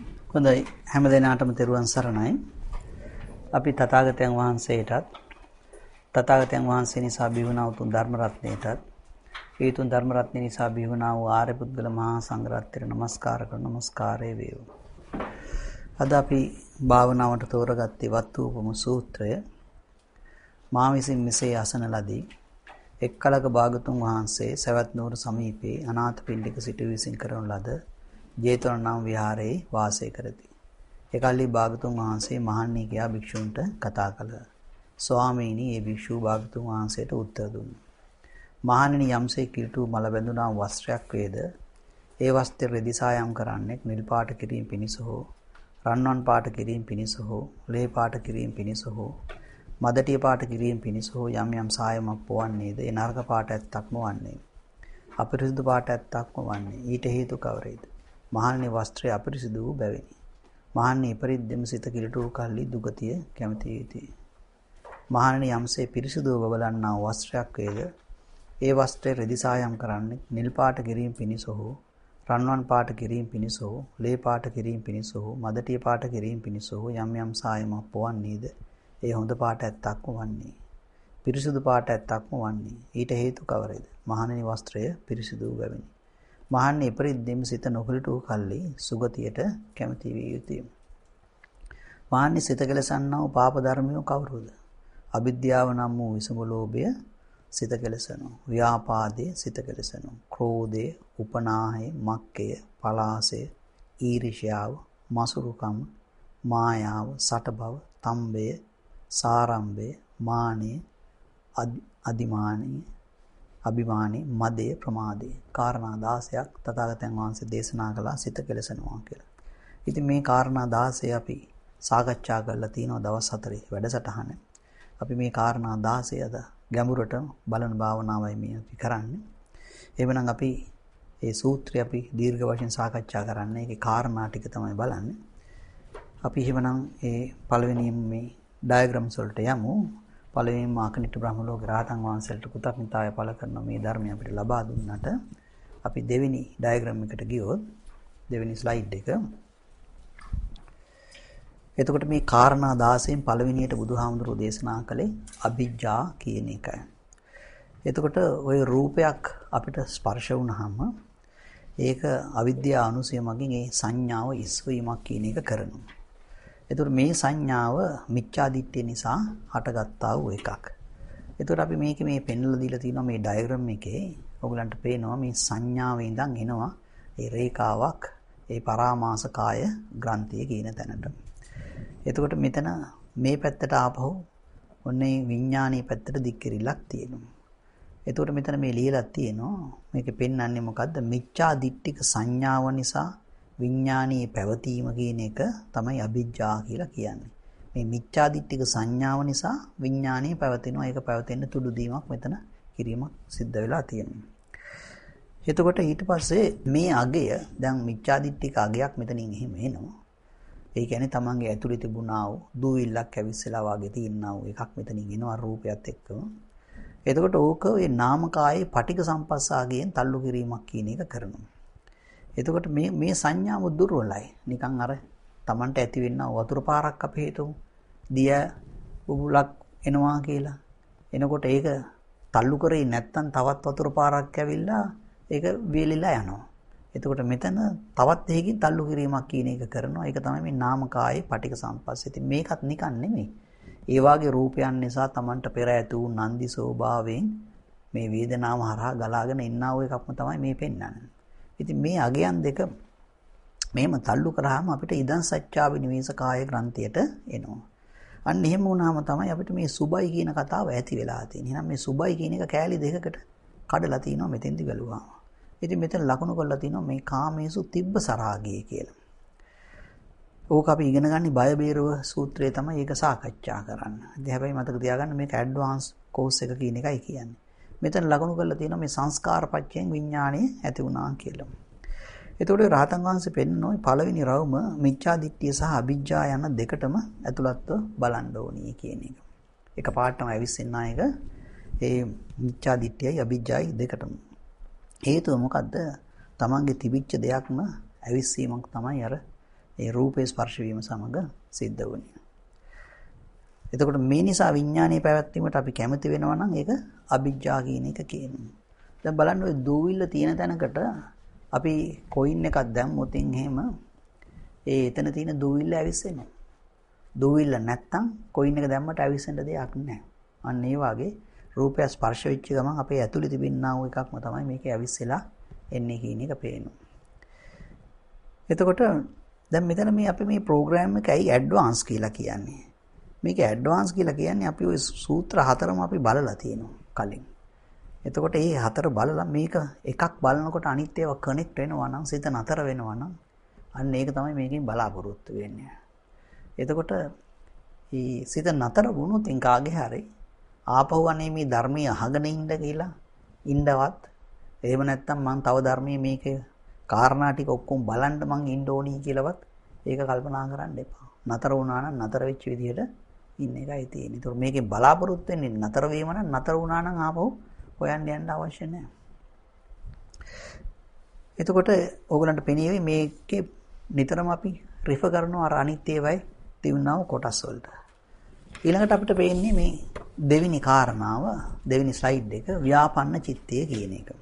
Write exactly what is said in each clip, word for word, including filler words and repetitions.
හොඳයි හැම දිනාටම තෙරුවන් සරණයි. අපි තථාගතයන් වහන්සේටත් තථාගතයන් වහන්සේ නිසා බිහිවුණා උතුම් ධර්ම රත්නයටත් ඒ උතුම් ධර්ම රත්නය නිසා බිහිවුණා වූ ආර්ය පුද්ගල මහා සංඝ රත්නයට නමස්කාර කරන නමස්කාරය වේවා. අද අපි භාවනාවට තෝරගත්තේ වත්තුපම සූත්‍රය. මා විසින් මෙසේ අසන ලදී. එක් කලක භාගතුන් වහන්සේ සවැත් නුවර සමීපයේ අනාථපිණ්ඩික සිටු විසින් කරන ලද ජේතවන නම් විහාරයේ වාසය කරති. එකල්හි භාගතුන් වහන්සේ මහණී කියා භික්ෂුන්ට කතා කළා. ස්වාමීනි, ඒ භික්ෂුව භාගතුන් වහන්සේට උත්තර දුන්නා. මහණෙනි, යම්සේ කිලුටු මල බැඳුනා වස්ත්‍රයක් වේද, ඒ වස්ත්‍රය රෙදි සායම් කරන්නේ නිල් පාට කිරීම පිණිස හෝ, රන්වන් පාට කිරීම පිණිස හෝ, ලේ පාට කිරීම පිණිස හෝ, මදටිය පාට කිරීම පිණිස හෝ යම් යම් සායමක් පොවන්නේද, ඒ නරක පාට ඇත්තක්ම වන්නේ. අපිරිසුදු පාට ඇත්තක්ම වන්නේ. ඊට හේතු කවරේද? මහණෙනි, වස්ත්‍රය අපිරිසිදු වූ බැවිනි. මහණෙනි, ඉපරිද්දෙම සිත කිලුටු කල්ලි දුගතිය කැමති යුතුය. මහණෙනි, යම්සේ පිරිසිදුව බබලන්නා වස්ත්‍රයක් වේද, ඒ වස්ත්‍රය රෙදි සායම් කරන්නේ නිල් පාට කිරීම පිණිස හෝ, රන්වන් පාට කිරීම පිණිස හෝ, ලේ පාට කිරීම පිණිස හෝ, මදටිය පාට කිරීම පිණිස හෝ යම් යම් සායමක් පොවන්නේද, ඒ හොඳ පාට ඇත්තක්ම වන්නේ. පිරිසිදු පාට ඇත්තක්ම වන්නේ. ඊට හේතු කවරේද? මහණෙනි, වස්ත්‍රය පිරිසිදු වූ බැවිනි. මහණෙනි, ඉපරිද්දෙම සිත නොකිලුටු කල්ලි සුගතියට කැමති විය යුතුය. මහණෙනි, සිත කෙලසන්නා වූ පාප ධර්මියෝ කවුරුද? අවිද්‍යාව නම් වූ විසම ලෝභය සිත කෙලසනු, ව්‍යාපාදය සිත කෙලසනු, ක්‍රෝධය, උපනාහය, මක්කය, පලාසය, ඊර්ෂ්‍යාව, මසුරුකම, මායාව, සටබව, තම්බය, සාරම්භය, මානය, අදිමානය, අභිමානය, මදය, ප්‍රමාදය. කාරණා දාසයක් තථාගතයන් වහන්සේ දේශනා කළා සිත කෙලසනවා කියලා. ඉතින් මේ කාරණා දාසය අපි සාකච්ඡා කරලා තිනවා දවස් හතරේ වැඩසටහන. අපි මේ කාරණා දාසය අද ගැඹුරට බලන භාවනාවයි මේ අපි කරන්නේ. එවනම් අපි මේ සූත්‍රය අපි දීර්ඝ වශයෙන් සාකච්ඡා කරන්නේ. ඒකේ කාරණා ටික තමයි බලන්නේ. අපි එහෙමනම් මේ පළවෙනිම මේ ඩයග්‍රෑම්ස් වලට යමු. පළවෙනිම ආකනිට බ්‍රහ්ම ලෝක රහතන් වහන්සේට කෘතඥතාවය පළ කරන මේ ධර්මය අපිට ලබා දුන්නට අපි දෙවෙනි ඩයග්‍රෑම් එකට ගියොත් දෙවෙනි ස්ලයිඩ් එක. එතකොට මේ කාරණා දාසයෙන් පළවෙනියට බුදුහාමුදුරුවෝ දේශනා කළේ අභිජ්ජා කියන එකයි. එතකොට ওই රූපයක් අපිට ස්පර්ශ වුණාම ඒක අවිද්‍යා අනුසය මගින් ඒ සංඥාව ඉස්වීමක් කියන එක කරනවා. එතකොට මේ සංඥාව මිච්ඡා දිට්ඨිය නිසා හටගත්තා වූ එකක්. එතකොට අපි මේකේ මේ පෙන්වලා දීලා තියෙනවා මේ ඩයග්‍රෑම් එකේ. ඔයගලන්ට පේනවා මේ සංඥාවේ ඉඳන් එනවා ඒ රේඛාවක් ඒ පරාමාස කාය ග්‍රන්ථිය කියන තැනට. එතකොට මෙතන මේ පැත්තට ආපහු ඔන්නේ විඥානීය පැත්තට දික්කිරිලක් තියෙනවා. එතකොට මෙතන මේ ලියලා තියෙනවා මේකේ පෙන්වන්නේ මොකද්ද? මිච්ඡා දිට්ඨික සංඥාව නිසා විඥානීය පැවතීම කියන එක තමයි අභිජ්ජා කියලා කියන්නේ. මේ මිච්ඡා දිට්ඨික සංඥාව නිසා විඥානීය පැවතෙනවා. ඒක පැවතෙන්න තුඩු දීමක් මෙතන කිරීමක් සිද්ධ වෙලා තියෙනවා. එතකොට ඊට පස්සේ මේ අගය දැන් මිච්ඡා දිට්ඨික අගයක් මෙතනින් එහෙම එනවා. ඒ කියන්නේ තමන්ගේ ඇතුලේ තිබුණා වූ දූවිල්ලක් ඇවිස්සලා වගේ තියෙනා වූ එකක් මෙතනින් එනවා රූපයත් එක්කම. එතකොට ඕක ඒ නාමකායේ පටික සම්පස්සාගයෙන් තල්ලු කිරීමක් කියන එක කරනවා. එතකොට මේ මේ සංඥාව දුර්වලයි. නිකන් අර තමන්ට ඇති වෙන්න වතුර පාරක් අපි හිතමු. දිය බුබුලක් එනවා කියලා. එනකොට ඒක තල්ලු කරේ නැත්තම් තවත් වතුර පාරක් ඇවිල්ලා ඒක වේලිලා යනවා. එතකොට මෙතන තවත් එකකින් තල්ලු කිරීමක් කියන එක කරනවා. ඒක තමයි මේ නාමකායේ පටික සම්පස්ස. ඉතින් මේකත් නිකන් නෙමෙයි. ඒ වාගේ රූපයන් නිසා තමන්ට පෙර ඇති වූ නන්දි ස්වභාවයෙන් මේ වේදනාව හරහා ගලාගෙන ඉන්නා වූ එකක්ම තමයි මේ පෙන්වන්නේ. ඉතින් මේ අගයන් දෙක මෙහෙම තල්ලු කරාම අපිට ඉදන් සත්‍යාව නිවේස කාය ග්‍රන්ථියට එනවා. අන්න එහෙම වුණාම තමයි අපිට මේ සුබයි කියන කතාව ඇති වෙලා තියෙන්නේ. එහෙනම් මේ සුබයි කියන එක කෑලි දෙකකට කඩලා තිනවා මෙතෙන්දි බැලුවාම. ඉතින් මෙතන ලකුණු කරලා තිනවා මේ කාමේසු තිබ්බ සරාගය කියලා. ඕක අපි ඉගෙන ගන්න බය බේරව සූත්‍රයේ තමයි ඒක සාකච්ඡා කරන්නේ. ඉතින් හැබැයි මතක තියාගන්න මේක ඇඩ්වාන්ස් කෝස් එක කියන එකයි කියන්නේ. මෙතන ලකුණු කරලා තියෙනවා මේ සංස්කාර පත්‍යයෙන් විඥාණය ඇති වුණා කියලා. එතකොට රහතන් වහන්සේ පෙන්නනවා පළවෙනි රවුම මිච්ඡා දිට්ඨිය සහ අභිජ්ජා යන දෙකටම ඇතුළත්ව බලන්න ඕනී කියන එක. එක පාඩම ඇවිස්සෙන්න එක ඒ මිච්ඡා දිට්ඨියයි අභිජ්ජායි දෙකටම. හේතුව මොකද්ද? තමන්ගේ තිබිච්ච දෙයක්ම ඇවිස්සීමක් තමයි අර ඒ රූපේ ස්පර්ශ වීම සමග සිද්ධ වුණේ. එතකොට මේ නිසා විඥානයේ පැවැත්වීමට අපි කැමති වෙනවා නම් ඒක අවිජ්ජා කියන එක කියනවා. දැන් බලන්න ඔය දූවිල්ල තියෙන තැනකට අපි කොයින් එකක් දැම්මොත් එහෙම ඒ එතන තියෙන දූවිල්ල ඇවිස්සෙනවා. දූවිල්ල නැත්තම් කොයින් එක දැම්මට ඇවිස්සෙන්න දෙයක් නැහැ. අන්න ඒ වගේ රූපය ස්පර්ශ වෙච්ච ගමන් අපේ ඇතුලේ තිබෙනා වූ එකක්ම තමයි මේකේ ඇවිස්සලා එන්නේ කියන එක පේනවා. එතකොට දැන් මෙතන මේ අපි මේ ප්‍රෝග්‍රෑම් එක ඇයි ඇඩ්වාන්ස් කියලා කියන්නේ? මේක ඇඩ්වාන්ස් කියලා කියන්නේ අපි ওই සූත්‍ර හතරම අපි බලලා තියෙනවා කලින්. එතකොට මේ හතර බලලා මේක එකක් බලනකොට අනිත් ඒවා කනෙක්ට් වෙනවා නම් සිත නතර වෙනවා නම් අන්න ඒක තමයි මේකෙන් බලාපොරොත්තු වෙන්නේ. එතකොට මේ සිත නතර වුණොත් එංකාගේ හරි ආපහු අනේ මේ ධර්මයේ අහගෙන ඉන්න කියලා ඉන්නවත් එහෙම නැත්නම් මං තව ධර්මයේ මේකේ කාරණා ටික ඔක්කොම බලන්න මං ඉන්න ඕනි කියලාවත් ඒක කල්පනා කරන්න එපා. නතර වුණා නම් නතර වෙච්ච විදිහට ඉන්න එකයි තියෙන්නේ. ඒතකොට මේකේ බලාපොරොත්තු වෙන්නේ නතර වීම නම් නතර වුණා නම් ආපහු හොයන්න යන්න අවශ්‍ය නැහැ. එතකොට ඕගලන්ට පෙනියවි මේකේ නිතරම අපි රිෆර් කරනවා අර අනිත් ඒවායි තියුණාව කොටස් වලට. ඊළඟට අපිට පේන්නේ මේ දෙවෙනි කාරණාව දෙවෙනි ස්ලයිඩ් එක ව්‍යාපන්න චිත්තය කියන එක.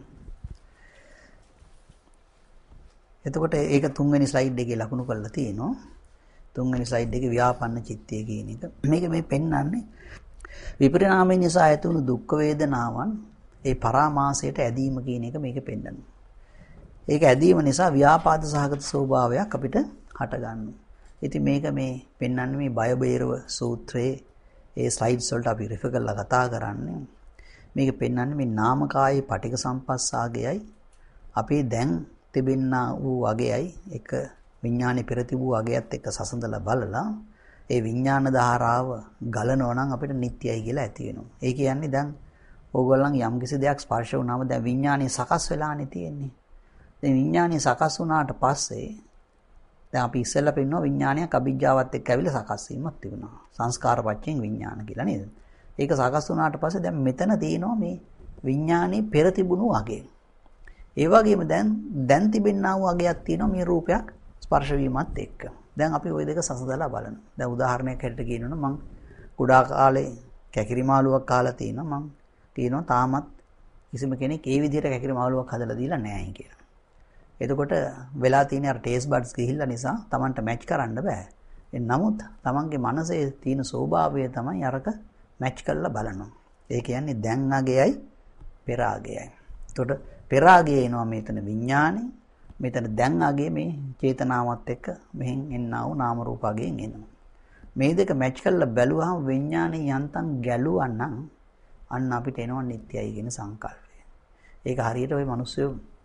එතකොට ඒක තුන්වෙනි ස්ලයිඩ් එකේ ලකුණු කරලා තියෙනවා. තුන්වෙනි ස්ලයිඩ් එකේ ව්‍යාපන්න චිත්තය කියන එක. මේක මේ පෙන්වන්නේ විපරිණාමයෙන් නිසා ඇතිවුණු දුක් වේදනාවන් ඒ පරාමාසයට ඇදීම කියන එක මේක පෙන්වනවා. ඒක ඇදීම නිසා ව්‍යාපාද සහගත ස්වභාවයක් අපිට හට ගන්නවා. ඉතින් මේක මේ පෙන්වන්නේ මේ බය බේරව සූත්‍රයේ ඒ ස්ලයිඩ්ස් වලට අපි රිෆර් කරලා කතා කරන්නේ. මේක පෙන්වන්නේ මේ නාමකායේ පටික සම්පස්සාගයයි අපේ දැන් තිබෙනා වූ අගයයි එක විඥානේ පෙර තිබූ අගයත් එක්ක සසඳලා බලලා ඒ විඥාන ධාරාව ගලනවා නම් අපිට නිට්ටයයි කියලා ඇති වෙනවා. ඒ කියන්නේ දැන් ඕගොල්ලන් යම්කිසි දෙයක් ස්පර්ශ වුණාම දැන් විඥානේ සකස් වෙලානේ තියෙන්නේ. දැන් විඥානේ සකස් වුණාට පස්සේ දැන් අපි ඉස්සෙල්ලා පෙන්නවා විඥානයක් අවිජ්ජාවත් එක්ක ඇවිල්ලා සකස් වීමක් තිබුණා. සංස්කාර පච්චෙන් විඥාන කියලා නේද? ඒක සකස් වුණාට පස්සේ දැන් මෙතන තියෙනවා මේ විඥානේ පෙර තිබුණු අගය. ඒ වගේම දැන් දැන් තිබෙනා වූ අගයක් තියෙනවා මේ රූපයක් ස්පර්ශ වීමත් එක්ක. දැන් අපි ওই දෙක සසඳලා බලනවා. දැන් උදාහරණයක් හැටියට කියනොත් මම කුඩා කාලේ කැකිරි මාළුවක් කාලා තිනවා. මම කියනවා තාමත් කිසිම කෙනෙක් ඒ විදිහට කැකිරි මාළුවක් හදලා දීලා නැහැ කියලා. එතකොට වෙලා තියෙන අර ටේස්ට් බඩ්ස් ගිහිල්ලා නිසා Tamanට මැච් කරන්න බෑ. ඒ නමුත් Tamanගේ මනසේ තියෙන ස්වභාවය තමයි අරක මැච් කරලා බලනවා. ඒ කියන්නේ දැන් අගයයි පෙර අගයයි. එතකොට පෙර අගය එනවා මෙතන විඥානේ. මෙතන දැන් අගේ මේ චේතනාවත් එක්ක මෙහෙන් එන්නා වූ නාම රූප අගයෙන් එනවා. මේ දෙක මැච් කරලා බැලුවහම විඥානේ යන්තම් ගැලුවා නම් අන්න අපිට එනවා නිට්ටයයි කියන සංකල්පය. ඒක හරියට ওই මිනිස්සු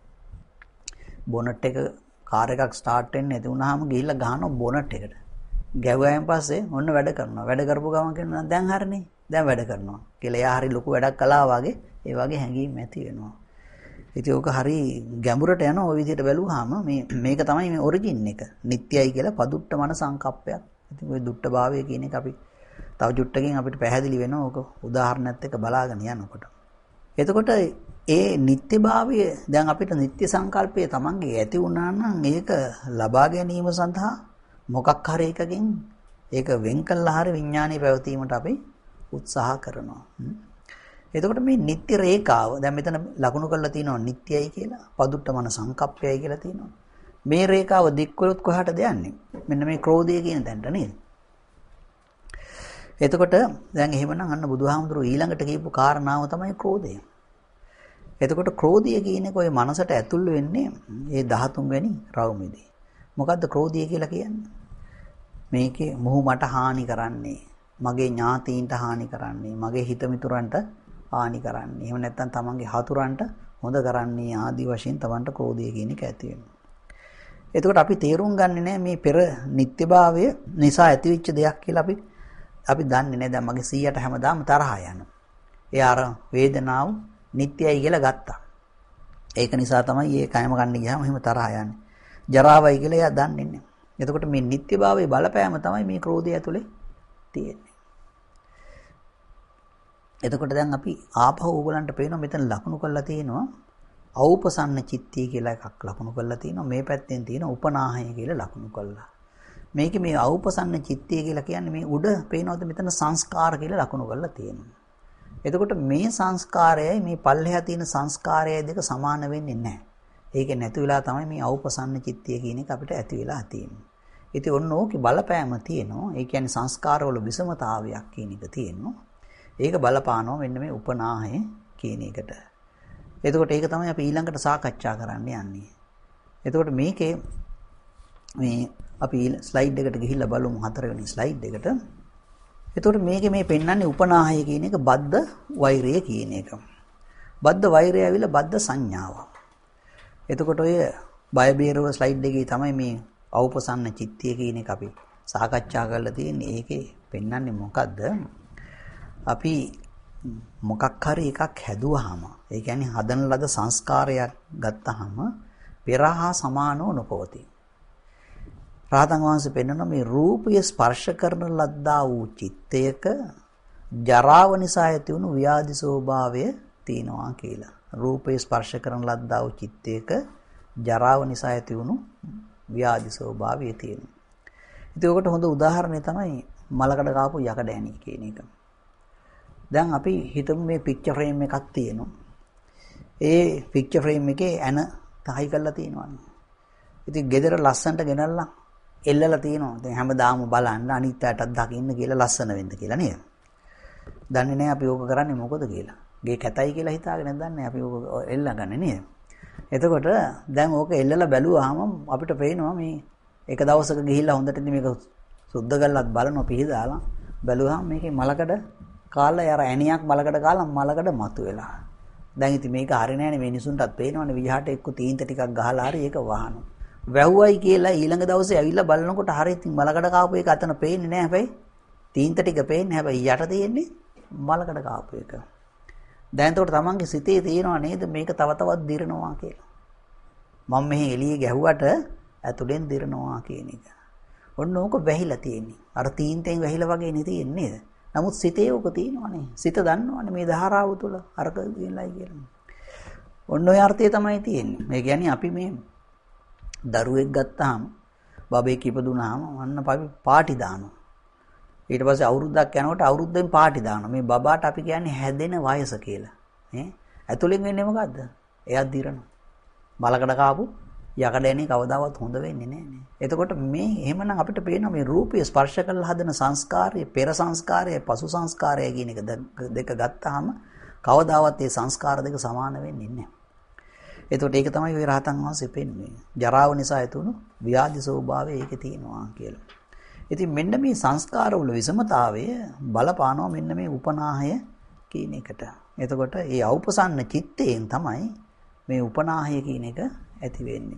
බොනට් එක කාර් එකක් ස්ටාර්ට් වෙන්නේ නැති වුනහම ගිහිල්ලා ගහනවා බොනට් එකට. ගැව්වයින් පස්සේ ඔන්න වැඩ කරනවා. වැඩ කරපු ගමන් කියනවා දැන් හරිනේ. දැන් වැඩ කරනවා. කියලා එයා හරි ලොකු වැඩක් කළා වගේ ඒ වගේ හැඟීම් ඇති වෙනවා. ඉතින් ඕක හරි ගැඹුරට යන ওই විදිහට බැලුවාම මේ මේක තමයි මේ ඔරිජින් එක. නිට්ටයයි කියලා පදුට්ට මන සංකප්පයක්. ඉතින් ওই දුට්ට භාවය කියන එක අපි තව චුට්ටකින් අපිට පැහැදිලි වෙනවා. ඕක උදාහරණයක් එක්ක බලාගෙන යනකොට. එතකොට ඒ නිත්‍යභාවය දැන් අපිට නිත්‍ය සංකල්පය තමන්ගේ ඇති වුණා නම් ඒක ලබා ගැනීම සඳහා මොකක් හරි එකකින් ඒක වෙන් කළා හරි විඥානීය පැවතීමට අපි උත්සාහ කරනවා. එතකොට මේ නිත්‍ය රේඛාව දැන් මෙතන ලකුණු කරලා තියෙනවා නිත්‍යයි කියලා, පදුට්ට මන සංකප්පයයි කියලා තියෙනවා. මේ රේඛාව දික්කොලොත් කොහාටද යන්නේ? මෙන්න මේ ක්‍රෝධය කියන තැනට නේද? එතකොට දැන් එහෙමනම් අන්න බුදුහාමුදුරුවෝ ඊළඟට කියපු කාරණාව තමයි ක්‍රෝධය. එතකොට ක්‍රෝධය කියන එක ඔය මනසට ඇතුල් වෙන්නේ ඒ දහතුන් වෙනි රවුමේදී. මොකද්ද ක්‍රෝධය කියලා කියන්නේ? මේකේ මොහු මට හානි කරන්නේ, මගේ ඥාතීන්ට හානි කරන්නේ, මගේ හිත මිතුරන්ට හානි කරන්නේ. එහෙම නැත්නම් තමන්ගේ හතුරන්ට හොඳ කරන්නේ ආදී වශයෙන් තමන්ට ක්‍රෝධය කියන එක ඇති වෙනවා. එතකොට අපි තේරුම් ගන්නේ නැහැ මේ පෙර නිත්‍යභාවය නිසා ඇතිවෙච්ච දෙයක් කියලා අපි අපි දන්නේ නැහැ. දැන් මගේ සීයට හැමදාම තරහ යනවා. ඒ අර වේදනාව නිත්‍යයි කියලා ගත්තා. ඒක නිසා තමයි මේ කයම ගන්න ගියාම එහෙම තරහ යන්නේ. ජරාවයි කියලා එයා දන්නේ නැහැ. එතකොට මේ නිත්‍යභාවයේ බලපෑම තමයි මේ ක්‍රෝධය ඇතුලේ තියෙන්නේ. එතකොට දැන් අපි ආපහු ඕගලන්ට පේනවා මෙතන ලකුණු කරලා තියෙනවා අවුපසන්න චිත්තය කියලා එකක් ලකුණු කරලා තියෙනවා. මේ පැත්තෙන් තියෙන උපනාහය කියලා ලකුණු කරලා. මේකේ මේ අවපසන්න චිත්තය කියලා කියන්නේ මේ උඩ පේනවද මෙතන සංස්කාර කියලා ලකුණු කරලා තියෙනවා. එතකොට මේ සංස්කාරයයි මේ පල්ලෙහා තියෙන සංස්කාරයයි දෙක සමාන වෙන්නේ නැහැ. ඒක නැති වෙලා තමයි මේ අවපසන්න චිත්තය කියන එක අපිට ඇති වෙලා තියෙන්නේ. ඉතින් ඔන්න ඕකේ බලපෑම තියෙනවා. ඒ කියන්නේ සංස්කාරවල විෂමතාවයක් කියන එක තියෙනවා. ඒක බලපානවා මෙන්න මේ උපනාහය කියන එකට. එතකොට ඒක තමයි අපි ඊළඟට සාකච්ඡා කරන්න යන්නේ. එතකොට මේකේ මේ අපි ස්ලයිඩ් එකට ගිහිල්ලා බලමු හතරවෙනි ස්ලයිඩ් එකට. එතකොට මේකේ මේ පෙන්වන්නේ උපනාහය කියන එක බද්ධ වෛරය කියන එක. බද්ධ වෛරය ඇවිල්ලා බද්ධ සංඥාව. එතකොට ඔය බය බේරව ස්ලයිඩ් එකේ තමයි මේ අවපසන්න චිත්තය කියන එක අපි සාකච්ඡා කරලා තියෙන්නේ. ඒකේ පෙන්වන්නේ මොකද්ද? අපි මොකක් හරි එකක් හැදුවාම ඒ කියන්නේ හදන ලද සංස්කාරයක් ගත්තාම පෙරහා සමානව නොපවතී. රාතන් වහන්සේ පෙන්වන මේ රූපය ස්පර්ශ කරන ලද්දා වූ චිත්තයක ජරාව නිසා ඇති වුණු ව්‍යාධි ස්වභාවය තියෙනවා කියලා. රූපය ස්පර්ශ කරන ලද්දා වූ චිත්තයක ජරාව නිසා ඇති වුණු ව්‍යාධි ස්වභාවය තියෙනවා. ඉතින් ඔකට හොඳ උදාහරණය තමයි මලකඩ කාපු යකඩ ඇණි කියන එක. දැන් අපි හිතමු මේ පික්චර් ෆ්‍රේම් එකක් තියෙනවා. ඒ පික්චර් ෆ්‍රේම් එකේ ඇන තහයි කරලා තියෙනවානේ. ඉතින් ගෙදර ලස්සනට ගෙනල්ලා එල්ලලා තියෙනවා. දැන් හැමදාම බලන්න අනිත් අයටත් දකින්න කියලා ලස්සන වෙන්න කියලා නේද? දන්නේ නැහැ අපි ඕක කරන්නේ මොකද කියලා. ගේ කැතයි කියලා හිතාගෙන දන්නේ අපි ඕක එල්ලගන්නේ නේද? එතකොට දැන් ඕක එල්ලලා බැලුවාම අපිට පේනවා මේ එක දවසක ගිහිල්ලා හොඳට ඉතින් මේක සුද්ධ කරලත් බලනවා පිහදාලා බැලුවාම මේකේ මලකඩ කාලා යාර ඇණියක් මලකඩ කාලා මලකඩ මතුවෙලා. දැන් ඉතින් මේක හරිය නෑනේ මිනිසුන්ටත් පේනවනේ විජහට එක්ක තීන්ත ටිකක් ගහලා හරි ඒක වහනවා. වැහුවයි කියලා ඊළඟ දවසේ ඇවිල්ලා බලනකොට හරි ඉතින් මලකඩ කාපු එක අතන පේන්නේ නෑ හැබැයි තීන්ත ටික පේන්නේ හැබැයි යට තියෙන්නේ මලකඩ කාපු එක. දැන් එතකොට තමන්ගේ සිතේ තියෙනවා නේද මේක තව තවත් දිරනවා කියලා. මම මෙහි එළියේ ගැහුවට ඇතුලෙන් දිරනවා කියන එක. ඔන්න ඕක වැහිලා තියෙන්නේ. අර තීන්තෙන් වැහිලා වගේ නේ තියෙන්නේ නේද? නමුත් සිතේ ඕක තියෙනවනේ. සිත දන්නවනේ මේ ධාරාව තුල අරක කියලායි කියලා. ඔන්න ඔය අර්ථය තමයි තියෙන්නේ. මේ කියන්නේ අපි මේ දරුවෙක් ගත්තාම බබෙක් ඉපදුනාම අන්න අපි පාටි දානවා. ඊට පස්සේ අවුරුද්දක් යනකොට අවුරුද්දෙන් පාටි දානවා. මේ බබාට අපි කියන්නේ හැදෙන වයස කියලා. ඈ ඇතුලෙන් වෙන්නේ මොකද්ද? එයා දිරනවා. මලකඩ කාපු යකඩේනේ කවදාවත් හොඳ වෙන්නේ නැහැ. එතකොට මේ එහෙමනම් අපිට පේනවා මේ රූපය ස්පර්ශ කරලා හදන සංස්කාරය, පෙර සංස්කාරය, පසු සංස්කාරය කියන එක දෙක ගත්තාම කවදාවත් මේ සංස්කාර දෙක සමාන වෙන්නේ නැහැ. එතකොට ඒක තමයි ඔය රහතන් වහන්සේ පෙන්වන්නේ. ජරාව නිසා ඇතිවුණු ව්‍යාධි ස්වභාවය ඒකේ තියෙනවා කියලා. ඉතින් මෙන්න මේ සංස්කාරවල විෂමතාවය බලපානවා මෙන්න මේ උපනාහය කියන එකට. එතකොට මේ අවපසන්න චිත්තයෙන් තමයි මේ උපනාහය කියන එක ඇති වෙන්නේ.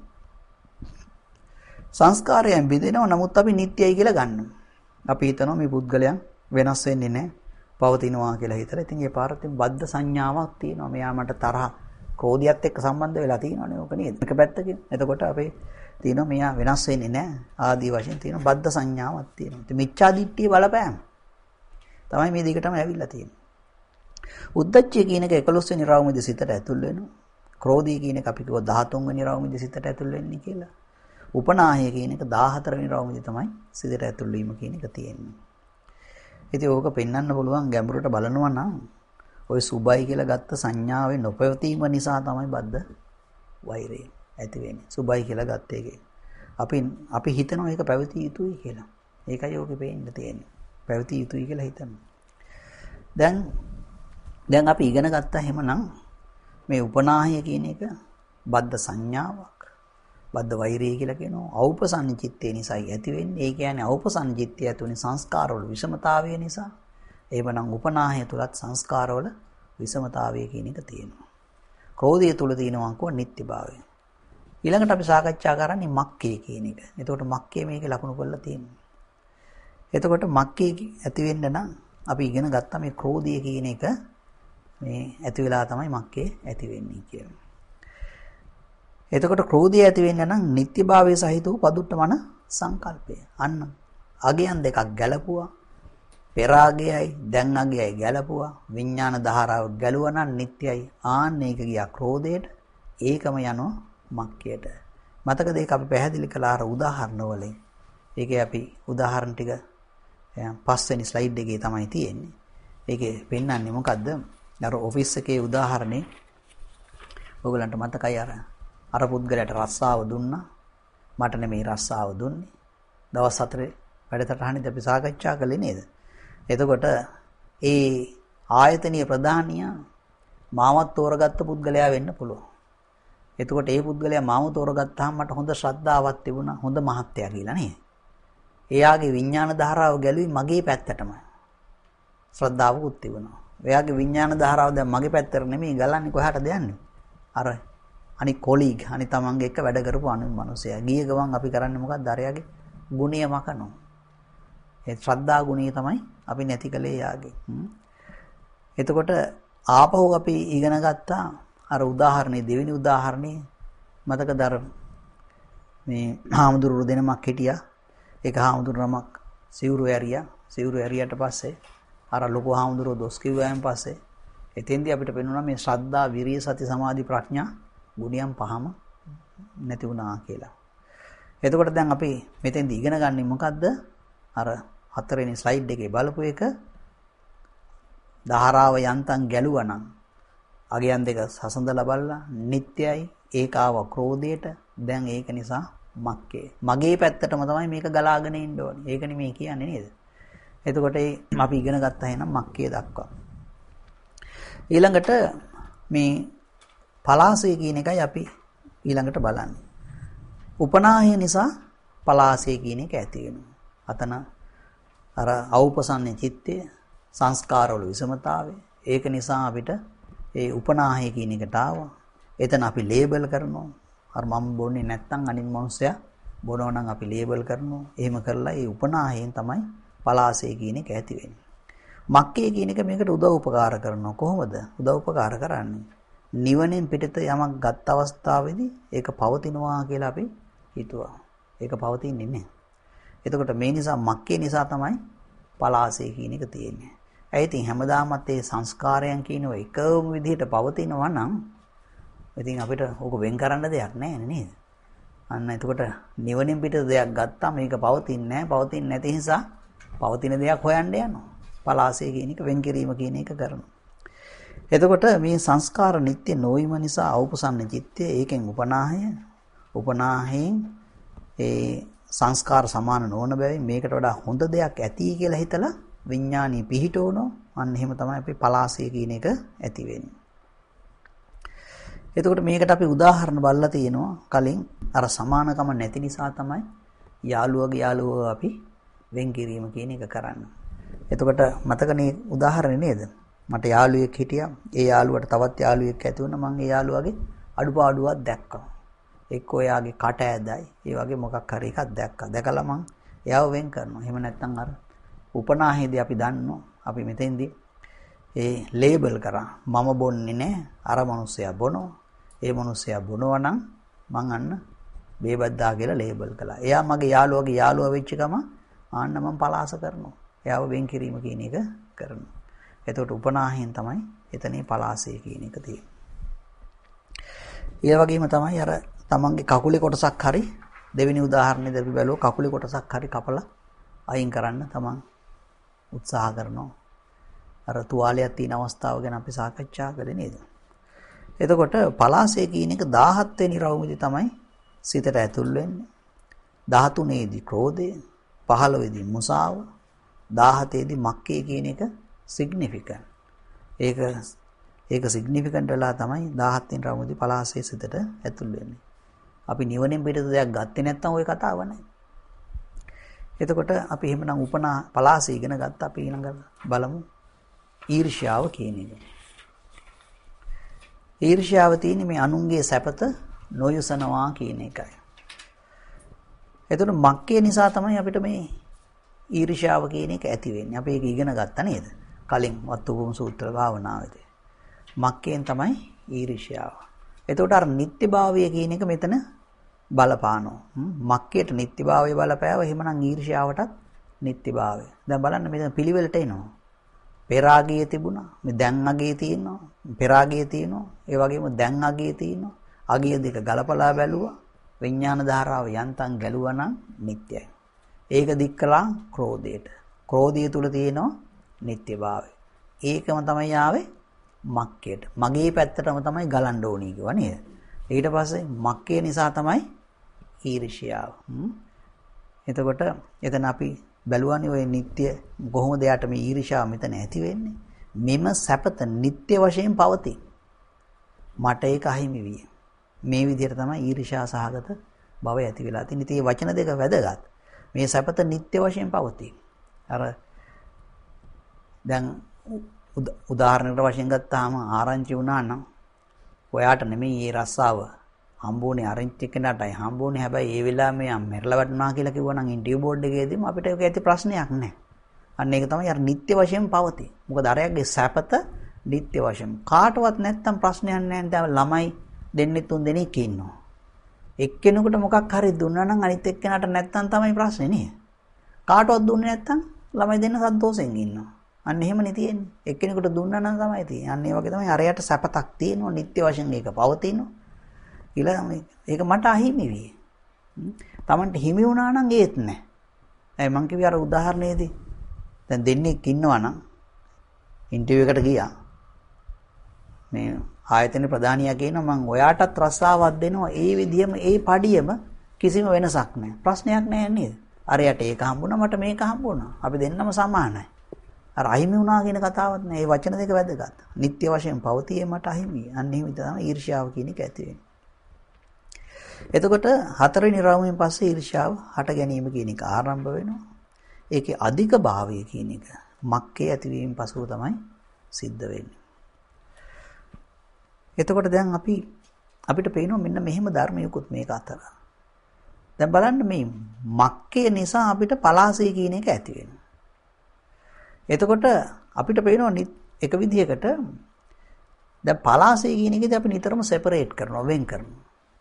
සංස්කාරයන් බෙදෙනවා නමුත් අපි නිට්ටයයි කියලා ගන්නවා. අපි හිතනවා මේ පුද්ගලයන් වෙනස් වෙන්නේ නැහැ, පවතිනවා කියලා හිතලා. ඉතින් ඒ පාරෙන් බද්ධ සංඥාවක් තියෙනවා. මෙයා මට තරහ ක්‍රෝධියත් එක්ක සම්බන්ධ වෙලා තියෙනවනේ ඕක නේද? එක පැත්තකින්. එතකොට අපේ තියෙනවා මෙයා වෙනස් වෙන්නේ නැහැ. ආදී වශයෙන් තියෙනවා බද්ධ සංඥාවක් තියෙනවා. ඉතින් මිච්ඡා දිට්ඨිය බලපෑම තමයි මේ දිගටම ඇවිල්ලා තියෙන්නේ. උද්දච්චය කියන එක එකොළොස් වෙනි රාමුවේ සිතට ඇතුල් වෙනවා. ක්‍රෝධය කියන එක අපි කිව්වා දහතුන් වෙනි රාමුවේ සිතට ඇතුල් වෙන්නේ කියලා. උපනාහය කියන එක දහහතර වෙනි රාමුවේ තමයි සිතට ඇතුල් වීම කියන එක තියෙන්නේ. ඉතින් ඕක පෙන්වන්න පුළුවන් ගැඹුරට බලනවා නම් ඔය සුබයි කියලා ගත්ත සංඥාවේ නොපැවතීම නිසා තමයි බද්ධ වෛරය ඇති වෙන්නේ. සුබයි කියලා ගත්ත එකේ. අපි අපි හිතනවා ඒක පැවතිය යුතුයි කියලා. ඒකයි ඕකේ පේන්න තියෙන්නේ. පැවතිය යුතුයි කියලා හිතනවා. දැන් දැන් අපි ඉගෙන ගත්තා එහෙමනම් මේ උපනාහය කියන එක බද්ධ සංඥාවක්. බද්ධ වෛරය කියලා කියනවා. අවපසන්න චිත්තේ නිසායි ඇති වෙන්නේ. ඒ කියන්නේ අවපසන්න චිත්තය ඇතුළේ සංස්කාරවල විෂමතාවය නිසා. එහෙමනම් උපනාහය තුලත් සංස්කාරවල විෂමතාවය කියන එක තියෙනවා. ක්‍රෝධය තුල තියෙනවා කෝ නිට්ටිභාවය. ඊළඟට අපි සාකච්ඡා කරන්නේ මක්කේ කියන එක. එතකොට මක්කේ මේකේ ලකුණු කරලා තියෙනවා. එතකොට මක්කේ ඇති වෙන්න නම් අපි ඉගෙන ගත්තා මේ ක්‍රෝධය කියන එක මේ ඇති වෙලා තමයි මක්කේ ඇති වෙන්නේ කියලා. එතකොට ක්‍රෝධය ඇති වෙන්න නම් නිට්ටිභාවය සහිත වූ පදුට්ටමන සංකල්පය. අන්න අගයන් දෙකක් ගැලපුවා. පෙරාගයයි දැන් අගයයි ගැලපුවා. විඥාන ධාරාව ගැලුවා නම් නිට්ටයයි. ආන්න ඒක ගියා ක්‍රෝධයට. ඒකම යනවා මක්කයට. මතකද ඒක අපි පැහැදිලි කළා අර උදාහරණ වලින්. ඒකේ අපි උදාහරණ ටික පස්වෙනි ස්ලයිඩ් එකේ තමයි තියෙන්නේ. ඒකේ පෙන්වන්නේ මොකද්ද? අර ඔෆිස් එකේ උදාහරණේ ඔයගලන්ට මතකයි අර අර පුද්ගලයාට රස්සාව දුන්නා. මට නෙමෙයි රස්සාව දුන්නේ. දවස් හතරේ වැඩසටහනේදී අපි සාකච්ඡා කළේ නේද? එතකොට ඒ ආයතනීය ප්‍රධානියා මාවත් තෝරගත්ත පුද්ගලයා වෙන්න පුළුවන්. එතකොට ඒ පුද්ගලයා මාව තෝරගත්තාම මට හොඳ ශ්‍රද්ධාවක් තිබුණා, හොඳ මහත්යා කියලා නේද? එයාගේ විඥාන ධාරාව ගැලුවේ මගේ පැත්තටම. ශ්‍රද්ධාවකුත් තිබුණා. එයාගේ විඥාන ධාරාව දැන් මගේ පැත්තට නෙමෙයි ගලන්නේ කොහාටද යන්නේ? අර අනික කොලීග් අනිත් තමන්ගේ එක්ක වැඩ කරපු අනිත් මිනිසයා. ගිය ගමන් අපි කරන්නේ මොකක්ද? අර එයාගේ ගුණය මකනවා. ඒ ශ්‍රද්ධා ගුණය තමයි අපි නැති කලේ යාගේ. එතකොට ආපහු අපි ඉගෙන ගත්තා අර උදාහරණේ දෙවෙනි උදාහරණේ මතකද අර මේ හාමුදුරුවෝ දෙනමක් හිටියා. ඒක හාමුදුරුවෝ නමක් සිවුරු ඇරියා. සිවුරු ඇරියට පස්සේ අර ලොකු හාමුදුරුවෝ දොස් කිව්වයන් පස්සේ එතෙන්දී අපිට පෙනුණා මේ ශ්‍රද්ධා, විරිය, සති, සමාධි, ප්‍රඥා ගුණයන් පහම නැති වුණා කියලා. එතකොට දැන් අපි මෙතෙන්දී ඉගෙන ගන්නේ මොකද්ද? අර හතරවෙනි ස්ලයිඩ් එකේ බලපු එක ධාරාව යන්තම් ගැලුවනම් අගයන් දෙක සසඳලා බලලා නිට්ටයයි ඒකාව ක්‍රෝධයට දැන් ඒක නිසා මක්කේ මගේ පැත්තටම තමයි මේක ගලාගෙන ඉන්න ඕනේ. ඒක නෙමෙයි කියන්නේ නේද? එතකොට අපි ඉගෙන ගත්තා එහෙනම් මක්කේ දක්වා. ඊළඟට මේ පලාසය කියන එකයි අපි ඊළඟට බලන්නේ. උපනාහය නිසා පලාසය කියන එක ඇති වෙනවා. අතන අර අවුපසන්නේ චිත්තය සංස්කාරවල විසමතාවය. ඒක නිසා අපිට ඒ උපනාහය කියන එකට ආවා. එතන අපි ලේබල් කරනවා. අර මම බොන්නේ නැත්නම් අනිත් මිනිස්සයා බොනවා නම් අපි ලේබල් කරනවා. එහෙම කරලා ඒ උපනාහයෙන් තමයි පලාසය කියන එක ඇති වෙන්නේ. මක්කේ කියන එක මේකට උදව් උපකාර කරනවා. කොහොමද උදව් උපකාර කරන්නේ? නිවනෙන් පිටත යමක් ගත් අවස්ථාවේදී ඒක පවතිනවා කියලා අපි හිතුවා. ඒක පවතින්නේ නැහැ. එතකොට මේ නිසා මක්කේ නිසා තමයි පලාසය කියන එක තියෙන්නේ. ඒ ඉතින් හැමදාමත් ඒ සංස්කාරයන් කියනව එකම විදිහට පවතිනවා නම් ඉතින් අපිට ඕක වෙන් කරන්න දෙයක් නැහැ නේද? අන්න එතකොට නිවනින් පිට දෙයක් ගත්තා මේක පවතින්නේ නැහැ. පවතින්නේ නැති නිසා පවතින දෙයක් හොයන්න යනවා. පලාසය කියන එක වෙන් කිරීම කියන එක කරනවා. එතකොට මේ සංස්කාර නිට්ටය නොවීම නිසා අවපසන්න චිත්තය ඒකෙන් උපනාහය උපනාහයෙන් ඒ සංස්කාර සමාන නොවන බැවින් මේකට වඩා හොඳ දෙයක් ඇති කියලා හිතලා විඥානීය පිහිටවනවා. අන්න එහෙම තමයි අපි පලාසය කියන එක ඇති වෙන්නේ. එතකොට මේකට අපි උදාහරණ බලලා තියෙනවා. කලින් අර සමානකම නැති නිසා තමයි යාළුවගේ යාළුවව අපි වෙන් කිරීම කියන එක කරන්නේ. එතකොට මතකනේ උදාහරණේ නේද? මට යාළුවෙක් හිටියා. ඒ යාළුවට තවත් යාළුවෙක් ඇති වුණා. මම ඒ යාළුවාගේ අඩුපාඩුවක් දැක්කා. එක්කෝ එයාගේ කට ඇදයි. ඒ වගේ මොකක් හරි එකක් දැක්කා. දැකලා මං එයාව වෙන් කරනවා. එහෙම නැත්නම් අර උපනාහයේදී අපි දන්නවා. අපි මෙතෙන්දී ඒ ලේබල් කරා. මම බොන්නේ නැහැ. අර මිනිස්සයා බොනවා. ඒ මිනිස්සයා බොනවා නම් මං අන්න බේබද්දා කියලා ලේබල් කළා. එයා මගේ යාළුවාගේ යාළුවා වෙච්ච ගම ආන්න මං පලාස කරනවා. එයාව වෙන් කිරීම කියන එක කරනවා. එතකොට උපනාහයෙන් තමයි එතනේ පලාසය කියන එක තියෙන්නේ. ඒ වගේම තමයි අර තමන්ගේ කකුලේ කොටසක් හරි දෙවෙනි උදාහරණයේදී අපි බැලුවා කකුලේ කොටසක් හරි කපලා අයින් කරන්න තමන් උත්සාහ කරනවා. අර තුවාලයක් තියෙන අවස්ථාව ගැන අපි සාකච්ඡා කළේ නේද? එතකොට පලාසය කියන එක දහහත් වෙනි රවුමේදී තමයි සිතට ඇතුල් වෙන්නේ. දහතුනේ දී ක්‍රෝධය, පහළොව දී මුසාව, දහහතේ දී මක්කේ කියන එක සිග්නිෆිකන්ට්. ඒක ඒක සිග්නිෆිකන්ට් වෙලා තමයි දහහත් වෙනි රවුමේදී පලාසය සිතට ඇතුල් වෙන්නේ. අපි නිවනෙන් පිටත දෙයක් ගත්තේ නැත්නම් ওই කතාව නැහැ. එතකොට අපි එහෙමනම් උපනා පලාසය ඉගෙන ගත්ත අපි ඊළඟට බලමු ඊර්ෂ්‍යාව කියන එක. ඊර්ෂ්‍යාව තියෙන්නේ මේ අනුන්ගේ සැපත නොයසනවා කියන එකයි. එතකොට මක්කේ නිසා තමයි අපිට මේ ඊර්ෂ්‍යාව කියන එක ඇති වෙන්නේ. අපි ඒක ඉගෙන ගත්තා නේද? කලින් වත්තුපුම් සූත්‍ර භාවනාවේදී. මක්කෙන් තමයි ඊර්ෂ්‍යාව. එතකොට අර නිත්‍යභාවය කියන එක මෙතන බලපානවා. මක්කේට නිත්‍යභාවය බලපෑව එහෙමනම් ඊර්ෂ්‍යාවටත් නිත්‍යභාවය. දැන් බලන්න මෙතන පිළිවෙලට එනවා. පෙරාගියේ තිබුණා. මේ දැන් අගේ තියෙනවා. පෙරාගියේ තියෙනවා. ඒ වගේම දැන් අගේ තියෙනවා. අගිය දෙක ගලපලා බැලුවා. විඥාන ධාරාව යන්තම් ගැලුවා නම් නිට්ටයයි. ඒක දික් කළා ක්‍රෝධයට. ක්‍රෝධය තුල තියෙනවා නිට්ටයභාවය. ඒකම තමයි ආවේ මක්කයට. මගේ පැත්තටම තමයි ගලන්න ඕනී කිව්වා නේද? ඊට පස්සේ මක්කේ නිසා තමයි ඊර්ෂ්‍යාව. එතකොට එතන අපි බැලුවානේ ඔය නිට්ටය කොහොමද යාට මේ ඊර්ෂ්‍යාව මෙතන ඇති වෙන්නේ? මෙම සැපත නිට්ටය වශයෙන් පවතී. මට ඒක අහිමි විය. මේ විදිහට තමයි ඊර්ෂ්‍යා සහගත භවය ඇති වෙලා තියෙන්නේ. ඉතින් මේ වචන දෙක වැදගත්. මේ සැපත නිට්ටය වශයෙන් පවතී. අර දැන් උදාහරණයකට වශයෙන් ගත්තාම ආරංචි වුණා නම් ඔයාට නෙමෙයි මේ රස්සාව හම්බුනේ ආරංචි කෙනාටයි හම්බුනේ. හැබැයි ඒ වෙලාවෙ මෙයා මෙරළ වටනවා කියලා කිව්වනම් ඉන්ටර්වියු බෝඩ් එකේදීම අපිට ඒක ඇති ප්‍රශ්නයක් නැහැ. අන්න ඒක තමයි අර නිට්ටය වශයෙන් පවතී. මොකද අරයාගේ සැපත නිට්ටය වශයෙන් කාටවත් නැත්තම් ප්‍රශ්නයක් නැහැ. දැන් ළමයි දෙන්නේ තුන් දෙනෙක් ඉන්නවා. එක්කෙනෙකුට මොකක් හරි දුන්නා නම් අනිත් එක්කෙනාට නැත්තම් තමයි ප්‍රශ්නේ නේ. කාටවත් දුන්නේ නැත්තම් ළමයි දෙන්න සන්තෝෂෙන් ඉන්නවා. අන්න එහෙමනේ තියෙන්නේ. එක්කෙනෙකුට දුන්නා නම් තමයි තියෙන්නේ. අන්න ඒ වගේ තමයි අරයට සැපතක් තියෙනවා නිට්ටය වශයෙන් ඒක පවතිනවා. ඊළඟ මේක මට අහිමි විය. Tamanට හිමි වුණා නම් ඒත් නැහැ. ඒ මං කිව්වේ අර උදාහරණයේදී දැන් දෙන්නෙක් ඉන්නවා නම් ඉන්ටර්විව් එකට ගියා. මේ ආයතන ප්‍රධානියා කියනවා මං ඔයාටත් රස්සාවක් දෙනවා ඒ විදියම ඒ පඩියම කිසිම වෙනසක් නැහැ. ප්‍රශ්නයක් නැහැ නේද? අරයට ඒක හම්බුණා මට මේක හම්බුණා. අපි දෙන්නම සමානයි. අර අහිමි වුණා කියන කතාවක් නෑ. මේ වචන දෙක වැදගත්. නිට්ටය වශයෙන් පවතියේ මට අහිමි. අන්න එහෙම තමයි ඊර්ෂ්‍යාව කියන එක ඇති වෙන්නේ. එතකොට හතරවෙනි රාමුවෙන් පස්සේ ඊර්ෂ්‍යාව හට ගැනීම කියන එක ආරම්භ වෙනවා. ඒකේ අධික භාවය කියන එක මක්කේ ඇතිවීම පසුව තමයි සිද්ධ වෙන්නේ. එතකොට දැන් අපි අපිට පේනවා මෙන්න මෙහෙම ධර්මයකුත් මේක අතර. දැන් බලන්න මේ මක්කේ නිසා අපිට පලාසය කියන එක ඇති වෙනවා. එතකොට අපිට පේනවා එක විදිහකට දැන් පලාසය කියන එකදී අපි නිතරම සෙපරේට් කරනවා වෙන් කරනවා.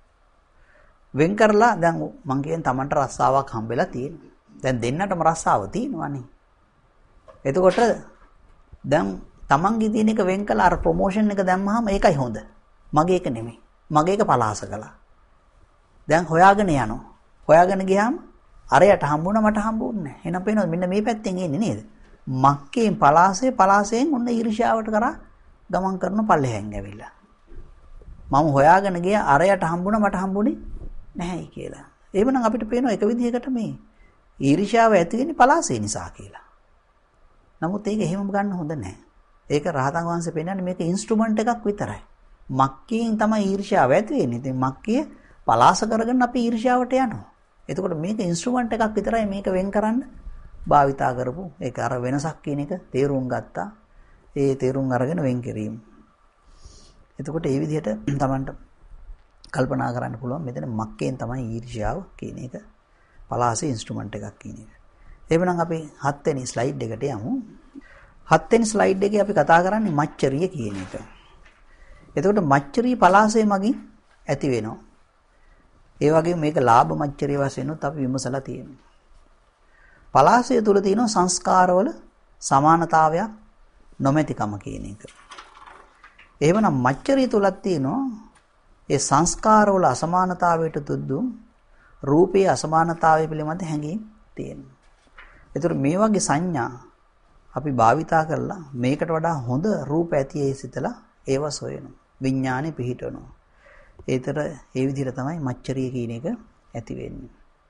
වෙන් කරලා දැන් මං කියන්නේ Tamanට රස්සාවක් හම්බෙලා තියෙනවා. දැන් දෙන්නටම රස්සාව තියෙනවානේ. එතකොට දැන් Tamanගේ තියෙන එක වෙන් කළා අර ප්‍රොමෝෂන් එක දැම්මහම ඒකයි හොඳ. මගේ එක නෙමෙයි. මගේ එක පලාස කළා. දැන් හොයාගෙන යනවා. හොයාගෙන ගියාම අරයට හම්බුණා මට හම්බුන්නේ නැහැ. එහෙනම් පේනවද මෙන්න මේ පැත්තෙන් එන්නේ නේද? මක්කෙන් පලාසෙ පලාසෙන් ඔන්න ඊර්ෂ්‍යාවට කරා ගමන් කරන පල්ලෙහෙන් ඇවිල්ලා. මම හොයාගෙන ගියා අරයට හම්බුණා මට හම්බුනේ නැහැයි කියලා. එහෙමනම් අපිට පේනවා එක විදිහකට මේ ඊර්ෂ්‍යාව ඇති වෙන්නේ පලාසෙ නිසා කියලා. නමුත් ඒක එහෙම ගන්න හොඳ නැහැ. ඒක රහතන් වහන්සේ පෙන්නන්නේ මේක ඉන්ස්ට්‍රුමන්ට් එකක් විතරයි. මක්කෙන් තමයි ඊර්ෂ්‍යාව ඇති වෙන්නේ. ඉතින් මක්කිය පලාස කරගෙන අපි ඊර්ෂ්‍යාවට යනවා. එතකොට මේක ඉන්ස්ට්‍රුමන්ට් එකක් විතරයි මේක වෙන් කරන්න භාවිතා කරපු ඒක අර වෙනසක් කියන එක තේරුම් ගත්තා. ඒ තේරුම් අරගෙන වෙන් කිරීම. එතකොට මේ විදිහට Tamanට කල්පනා කරන්න පුළුවන් මෙතන මක්කෙන් තමයි ඊර්ෂ්‍යාව කියන එක පලාසේ ඉන්ස්ට්‍රුමන්ට් එකක් කියන එක. එහෙනම් අපි හත් වෙනි ස්ලයිඩ් එකට යමු. හත් වෙනි ස්ලයිඩ් එකේ අපි කතා කරන්නේ මච්චරිය කියන එක. එතකොට මච්චරිය පලාසේ මගින් ඇති වෙනවා. ඒ වගේම මේක ලාභ මච්චරිය වශයෙන් උත් අපි විමසලා තියෙනවා. පලාසය තුල තියෙන සංස්කාරවල සමානතාවයක් නොමැතිකම කියන එක. එහෙමනම් මච්චරිය තුලක් තියෙනවා ඒ සංස්කාරවල අසමානතාවයට තුද්දු රූපයේ අසමානතාවය පිළිබඳ හැඟීම් තියෙනවා. ඒතර මේ වගේ සංඥා අපි භාවිතා කරලා මේකට වඩා හොඳ රූප ඇති ඒ සිතලා ඒව සොයනවා. විඥානෙ පිහිටවනවා. ඒතර ඒ විදිහට තමයි මච්චරිය කියන එක ඇති වෙන්නේ.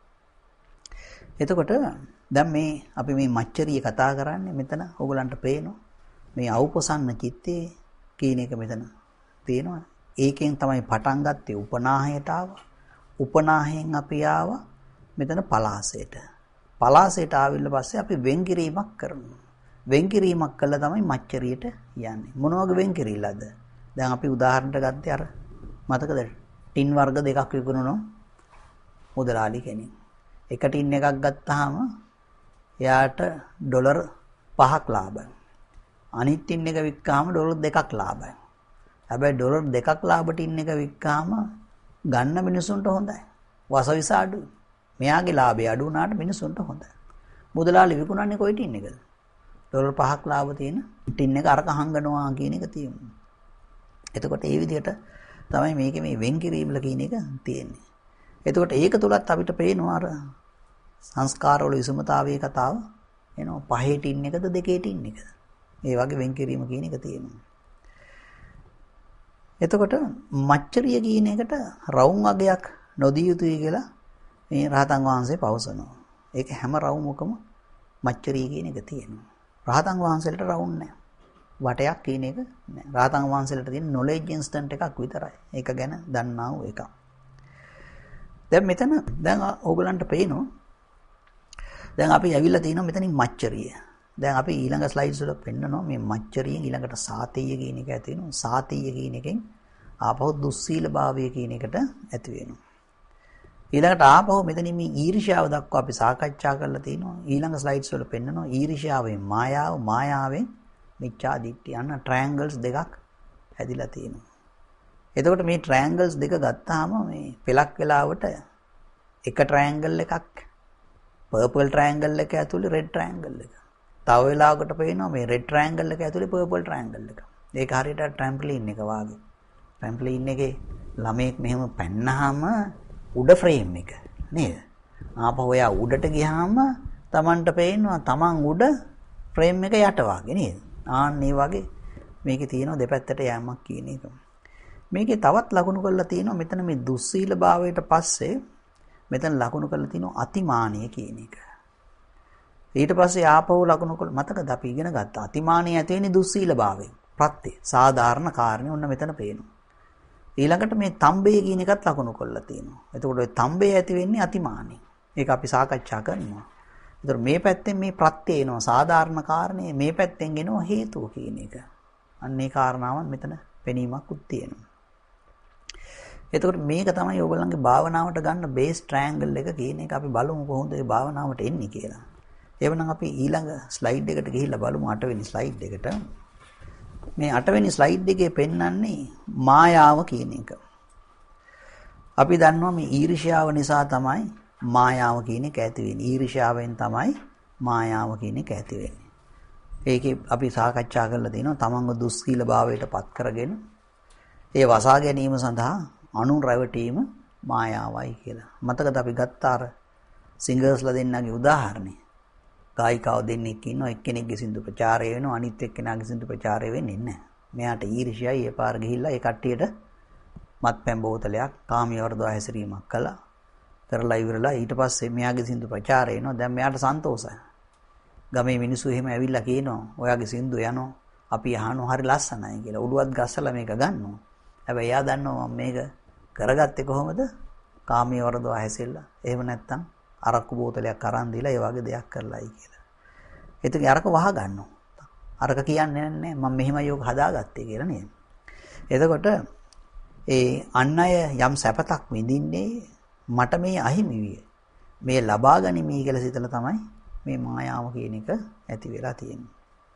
එතකොට දැන් මේ අපි මේ මච්චරිය කතා කරන්නේ මෙතන ඕගලන්ට පේනවා මේ අවපසන්න චිත්තේ කියන එක මෙතන තියෙනවා. ඒකෙන් තමයි පටන් ගත්තේ උපනාහයට ආවා. උපනාහයෙන් අපි ආවා මෙතන පලාසයට. පලාසයට ආවිල්ල පස්සේ අපි වෙන්කිරීමක් කරනවා. වෙන්කිරීමක් කළා තමයි මච්චරියට යන්නේ. මොන වගේ වෙන්කිරීලාද? දැන් අපි උදාහරණයක් ගත්තේ අර මතකද? ටින් වර්ග දෙකක් විකුණනවා මුදලාලි කෙනෙක්. එක ටින් එකක් ගත්තාම එයාට ඩොලර් පහක් ලාභයි. අනිත් ටින් එක වික්කාම ඩොලර් දෙකක් ලාභයි. හැබැයි ඩොලර් දෙකක් ලාභ ටින් එක වික්කාම ගන්න මිනිසුන්ට හොඳයි. වසවිස අඩුයි. මෙයාගේ ලාභය අඩු වුණාට මිනිසුන්ට හොඳයි. මුදලාලි විකුණන්නේ කොයි ටින් එකද? ඩොලර් පහක් ලාභ තියෙන ටින් එක අරක හංගනවා කියන එක තියෙනවා. එතකොට ඒ විදිහට තමයි මේකේ මේ වෙන් කිරීමල කියන එක තියෙන්නේ. එතකොට ඒක තුලත් අපිට පේනවා අර සංස්කාරවල විසමතාවයේ කතාව එනවා. පහේ ටින් එකද දෙකේ ටින් එකද? ඒ වගේ වෙන් කිරීම කියන එක තියෙනවා. එතකොට මච්චරිය කියන එකට රවුම් වගයක් නොදිය යුතුයි කියලා මේ රහතන් වහන්සේ පවසනවා. ඒක හැම රවුමකම මච්චරිය කියන එක තියෙනවා. රහතන් වහන්සේලට රවුම් නැහැ. වටයක් කියන එක නැහැ. රහතන් වහන්සේලට තියෙන නොලෙජ් ඉන්ස්ටන්ට් එකක් විතරයි. ඒක ගැන දන්නා වූ එකක්. දැන් මෙතන දැන් ඕගලන්ට පේනවා. දැන් අපි ඇවිල්ලා තිනවා මෙතනින් මච්චරිය. දැන් අපි ඊළඟ ස්ලයිඩ්ස් වල පෙන්නනවා මේ මච්චරියෙන් ඊළඟට සාතීය කියන එක ඇති වෙනවා. සාතීය කියන එකෙන් ආපහු දුස්සීල භාවය කියන එකට ඇති වෙනවා. ඊළඟට ආපහු මෙතනින් මේ ඊර්ෂ්‍යාව දක්වා අපි සාකච්ඡා කරලා තිනවා. ඊළඟ ස්ලයිඩ්ස් වල පෙන්නනවා ඊර්ෂ්‍යාවෙන් මායාව, මායාවෙන් මිච්ඡා දිට්ඨිය. අන්න ට්‍රයැන්ගල්ස් දෙකක් හැදිලා තියෙනවා. එතකොට මේ ට්‍රයැන්ගල්ස් දෙක ගත්තාම මේ පෙලක් වෙලාවට එක ට්‍රයැන්ගල් එකක් පර්පල් ට්‍රයැන්ගල් එක ඇතුලේ රෙඩ් ට්‍රයැන්ගල් එක. තව වෙලාවකට පේනවා මේ රෙඩ් ට්‍රයැන්ගල් එක ඇතුලේ පර්පල් ට්‍රයැන්ගල් එක. ඒක හරියට ට්‍රැම්පලින් එක වාගේ. ට්‍රැම්පලින් එකේ ළමෙක් මෙහෙම පැන්නාම උඩ ෆ්‍රේම් එක නේද? ආපහු එයා උඩට ගියාම Tamanට පේනවා Taman උඩ ෆ්‍රේම් එක යට වාගේ නේද? ආන්න ඒ වගේ මේකේ තියෙනවා දෙපැත්තට යෑමක් කියන එක. මේකේ තවත් ලකුණු කරලා තියෙනවා මෙතන මේ දුස්සීල භාවයට පස්සේ මෙතන ලකුණු කරලා තියෙනවා අතිමානීය කියන එක. ඊට පස්සේ ආපහු ලකුණු කළ මතකද අපි ඉගෙන ගත්තා අතිමානීය ඇති වෙන්නේ දුස්සීල භාවයෙන්. ප්‍රත්‍ය සාධාරණ කාරණේ ඔන්න මෙතන පේනවා. ඊළඟට මේ තම්බේ කියන එකත් ලකුණු කරලා තියෙනවා. එතකොට ඔය තම්බේ ඇති වෙන්නේ අතිමානීය. ඒක අපි සාකච්ඡා කරනවා. ඒතර මේ පැත්තෙන් මේ ප්‍රත්‍ය එනවා සාධාරණ කාරණේ, මේ පැත්තෙන් එනවා හේතුව කියන එක. අන්න ඒ කාරණාවන් මෙතන පෙනීමක් උත් තියෙනවා. එතකොට මේක තමයි ඔයගොල්ලන්ගේ භාවනාවට ගන්න බේස් ට්‍රයැන්ගල් එක කියන එක. අපි බලමු කොහොමද මේ භාවනාවට එන්නේ කියලා. එවනම් අපි ඊළඟ ස්ලයිඩ් එකට ගිහිල්ලා බලමු අට වෙනි ස්ලයිඩ් එකට. මේ අට වෙනි ස්ලයිඩ් එකේ පෙන්වන්නේ මායාව කියන එක. අපි දන්නවා මේ ඊර්ෂ්‍යාව නිසා තමයි මායාව කියන එක ඇති වෙන්නේ. ඊර්ෂ්‍යාවෙන් තමයි මායාව කියන එක ඇති වෙන්නේ. ඒකේ අපි සාකච්ඡා කරලා තිනවා තමන්ව දුස්සීල භාවයට පත් කරගෙන ඒ වසා ගැනීම සඳහා අනුන් රැවටීම මායාවයි කියලා. මතකද අපි ගත්ත අර සිංගර්ස්ලා දෙන්නගේ උදාහරණය. ගායිකාව දෙන්නෙක් ඉන්නවා, එක්කෙනෙක්ගේ සින්දු ප්‍රචාරය වෙනවා, අනිත් එක්කෙනාගේ සින්දු ප්‍රචාරය වෙන්නේ නැහැ. මෙයාට ඊර්ෂ්‍යයි ඒ පාර ගිහිල්ලා ඒ කට්ටියට මත්පැන් බෝතලයක් කාමී වර්ධව හැසිරීමක් කළා. කරලා ඉවරලා ඊට පස්සේ මෙයාගේ සින්දු ප්‍රචාරය වෙනවා. දැන් මෙයාට සන්තෝෂයි. ගමේ මිනිස්සු එහෙම ඇවිල්ලා කියනවා, ඔයාගේ සින්දු යනවා, අපි අහනවා හරි ලස්සනයි කියලා. උඩුවත් ගස්සලා මේක ගන්නවා. හැබැයි එයා දන්නවා මම මේක කරගත්තේ කොහොමද? කාමී වර්ධව හැසිරලා. එහෙම නැත්තම් අරක්කු බෝතලයක් අරන් දීලා ඒ වගේ දෙයක් කරලායි කියලා. එතකොට අරක වහ ගන්නවා. අරක කියන්නේ නැහැ මම මෙහෙමයි යෝග හදාගත්තේ කියලා නේද? එතකොට ඒ අන් අය යම් සැපතක් විඳින්නේ මට මේ අහිමි විය. මේ ලබා ගනිමි කියලා සිතලා තමයි මේ මායාව කියන එක ඇති වෙලා තියෙන්නේ.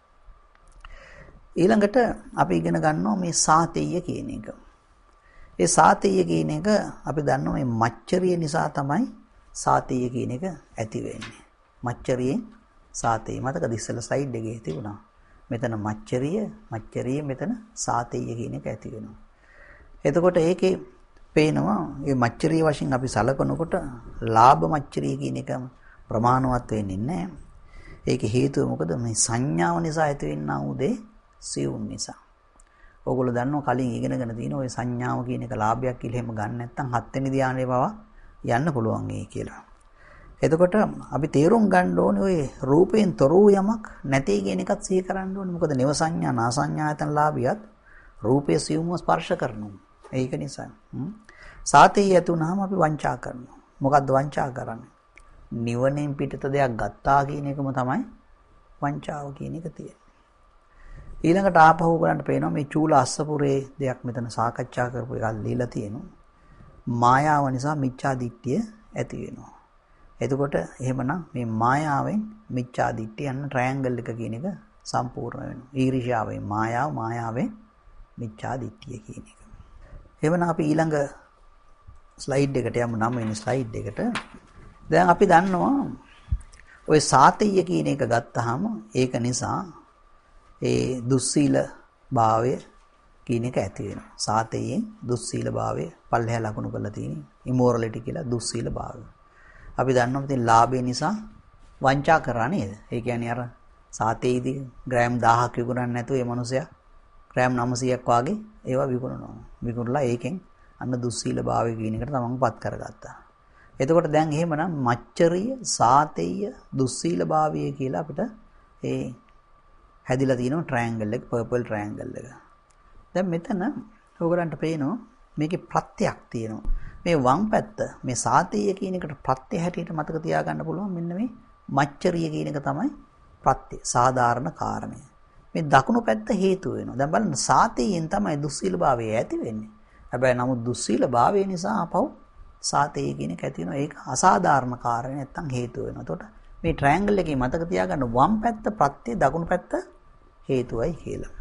ඊළඟට අපි ඉගෙන ගන්නවා මේ සාතේය කියන එක. ඒ සාතේය කියන එක අපි දන්නවා මේ මච්චරිය නිසා තමයි සාතේය කියන එක ඇති වෙන්නේ. මච්චරියෙන් සාතේය මතකද ඉස්සෙල්ලා ස්ලයිඩ් එකේ තිබුණා. මෙතන මච්චරිය, මච්චරිය මෙතන සාතේය කියන එක ඇති වෙනවා. එතකොට ඒකේ පේනවා මේ මච්චරිය වශයෙන් අපි සලකනකොට ලාභ මච්චරිය කියන එක ප්‍රමාණවත් වෙන්නේ නැහැ. ඒකේ හේතුව මොකද? මේ සංඥාව නිසා ඇති වෙන්නා වූ දේ සියුම් නිසා. ඕගොල්ලෝ දන්නවා කලින් ඉගෙනගෙන තියෙන ওই සංඥාව කියන එක ලාභයක් කියලා එහෙම ගන්න නැත්නම් හත් වෙනි ධානයේ පවා යන්න පුළුවන් ඒ කියලා. එතකොට අපි තේරුම් ගන්න ඕනේ ওই රූපයෙන් තොර වූ යමක් නැtei කියන එකත් සිහි කරන්න ඕනේ. මොකද නව සංඥා නා සංඥායතන ලාභියත් රූපයේ සියුම්ව ස්පර්ශ කරනවා. ඒක නිසා. සාතේ යතුනහම අපි වංචා කරනවා. මොකද්ද වංචා කරන්නේ? නිවනෙන් පිටත දෙයක් ගත්තා කියන එකම තමයි වංචාව කියන එක තියෙන්නේ. ඊළඟට ආපහු බලන්න පේනවා මේ චූල අස්සපුරේ දෙයක් මෙතන සාකච්ඡා කරපු එකක් ලියලා තියෙනවා. මායාව නිසා මිච්ඡා දිට්ඨිය ඇති වෙනවා. එතකොට එහෙමනම් මේ මායාවෙන් මිච්ඡා දිට්ඨිය යන ට්‍රයැන්ගල් එක කියන එක සම්පූර්ණ වෙනවා. ඊර්ෂ්‍යාවෙන් මායාව, මායාවෙන් මිච්ඡා දිට්ඨිය කියන එක. එහෙමනම් අපි ඊළඟ ස්ලයිඩ් එකට යමු. නම් වෙන ස්ලයිඩ් එකට. දැන් අපි දන්නවා ඔය සාතේය කියන එක ගත්තාම ඒක නිසා ඒ දුස්සීල භාවය කියන එක ඇති වෙනවා. සාතේයෙන් දුස්සීල භාවය පල්ලෙහා ලකුණු කරලා තියෙන්නේ ඉමෝරලිටි කියලා දුස්සීල භාවය. අපි දන්නවා ඉතින් ලාභය නිසා වංචා කරා නේද? ඒ කියන්නේ අර සාතේදී ග්‍රෑම් දහයක් විකුණන්නේ නැතුව මේ මිනිසයා ග්‍රෑම් නවසීයක් වාගේ ඒවා විකුණනවා. විකුණලා ඒකෙන් අන්න දුස්සීලභාවය කියන එකට තමන්පත් කරගත්තා. එතකොට දැන් එහෙමනම් මච්චරිය, සාතේය, දුස්සීලභාවය කියලා අපිට ඒ හැදිලා තියෙනවා ට්‍රයැන්ගල් එක, පර්පල් ට්‍රයැන්ගල් එක. දැන් මෙතන ඔයගලන්ට පේනවා මේකේ ප්‍රත්‍යක් තියෙනවා. මේ වම් පැත්ත මේ සාතේය කියන එකට ප්‍රත්‍ය හැටියට මතක තියාගන්න පුළුවන් මෙන්න මේ මච්චරිය කියන එක තමයි ප්‍රත්‍ය සාධාරණ කාරණය. මේ දකුණු පැත්ත හේතු වෙනවා. දැන් බලන්න සාතේයෙන් තමයි දුස්සීලභාවය ඇති වෙන්නේ. හැබැයි නමුත් දුස්සීලභාවය නිසා අපව සාතේය කියන එක ඇති වෙනවා. ඒක අසාධාරණ කාරණේ නැත්තම් හේතු වෙනවා. එතකොට මේ ට්‍රයැන්ගල් එකේ මතක තියාගන්න වම් පැත්ත ප්‍රත්‍ය දකුණු පැත්ත හේතුවයි කියලා.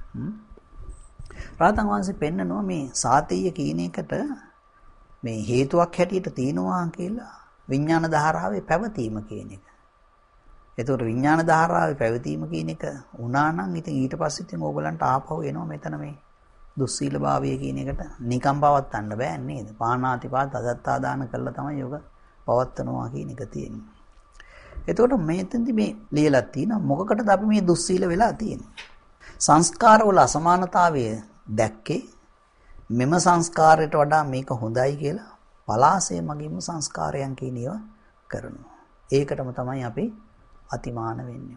රාතන් වහන්සේ පෙන්නනවා මේ සාතේය කියන එකට මේ හේතුවක් හැටියට තියෙනවා කියලා විඥාන ධාරාවේ පැවතීම කියන එක. එතකොට විඥාන ධාරාවේ පැවතීම කියන එක වුණා නම් ඉතින් ඊට පස්සේ ඉතින් ඕගලන්ට ආපහු එනවා මෙතන මේ දුස්සීලභාවය කියන එකට නිකම් පවත්වන්න බෑ නේද? පාණාතිපාත අදත්තා දාන කරලා තමයි යෝග පවත්වනවා කියන එක තියෙන්නේ. එතකොට මෙතෙන්දි මේ ලියලා තියෙනවා මොකකටද අපි මේ දුස්සීල වෙලා තියෙන්නේ? සංස්කාරවල අසමානතාවය දැක්කේ මෙම සංස්කාරයට වඩා මේක හොඳයි කියලා පලාසය මගින්ම සංස්කාරයන් කියන ඒවා කරනවා. ඒකටම තමයි අපි අතිමාන වෙන්නේ.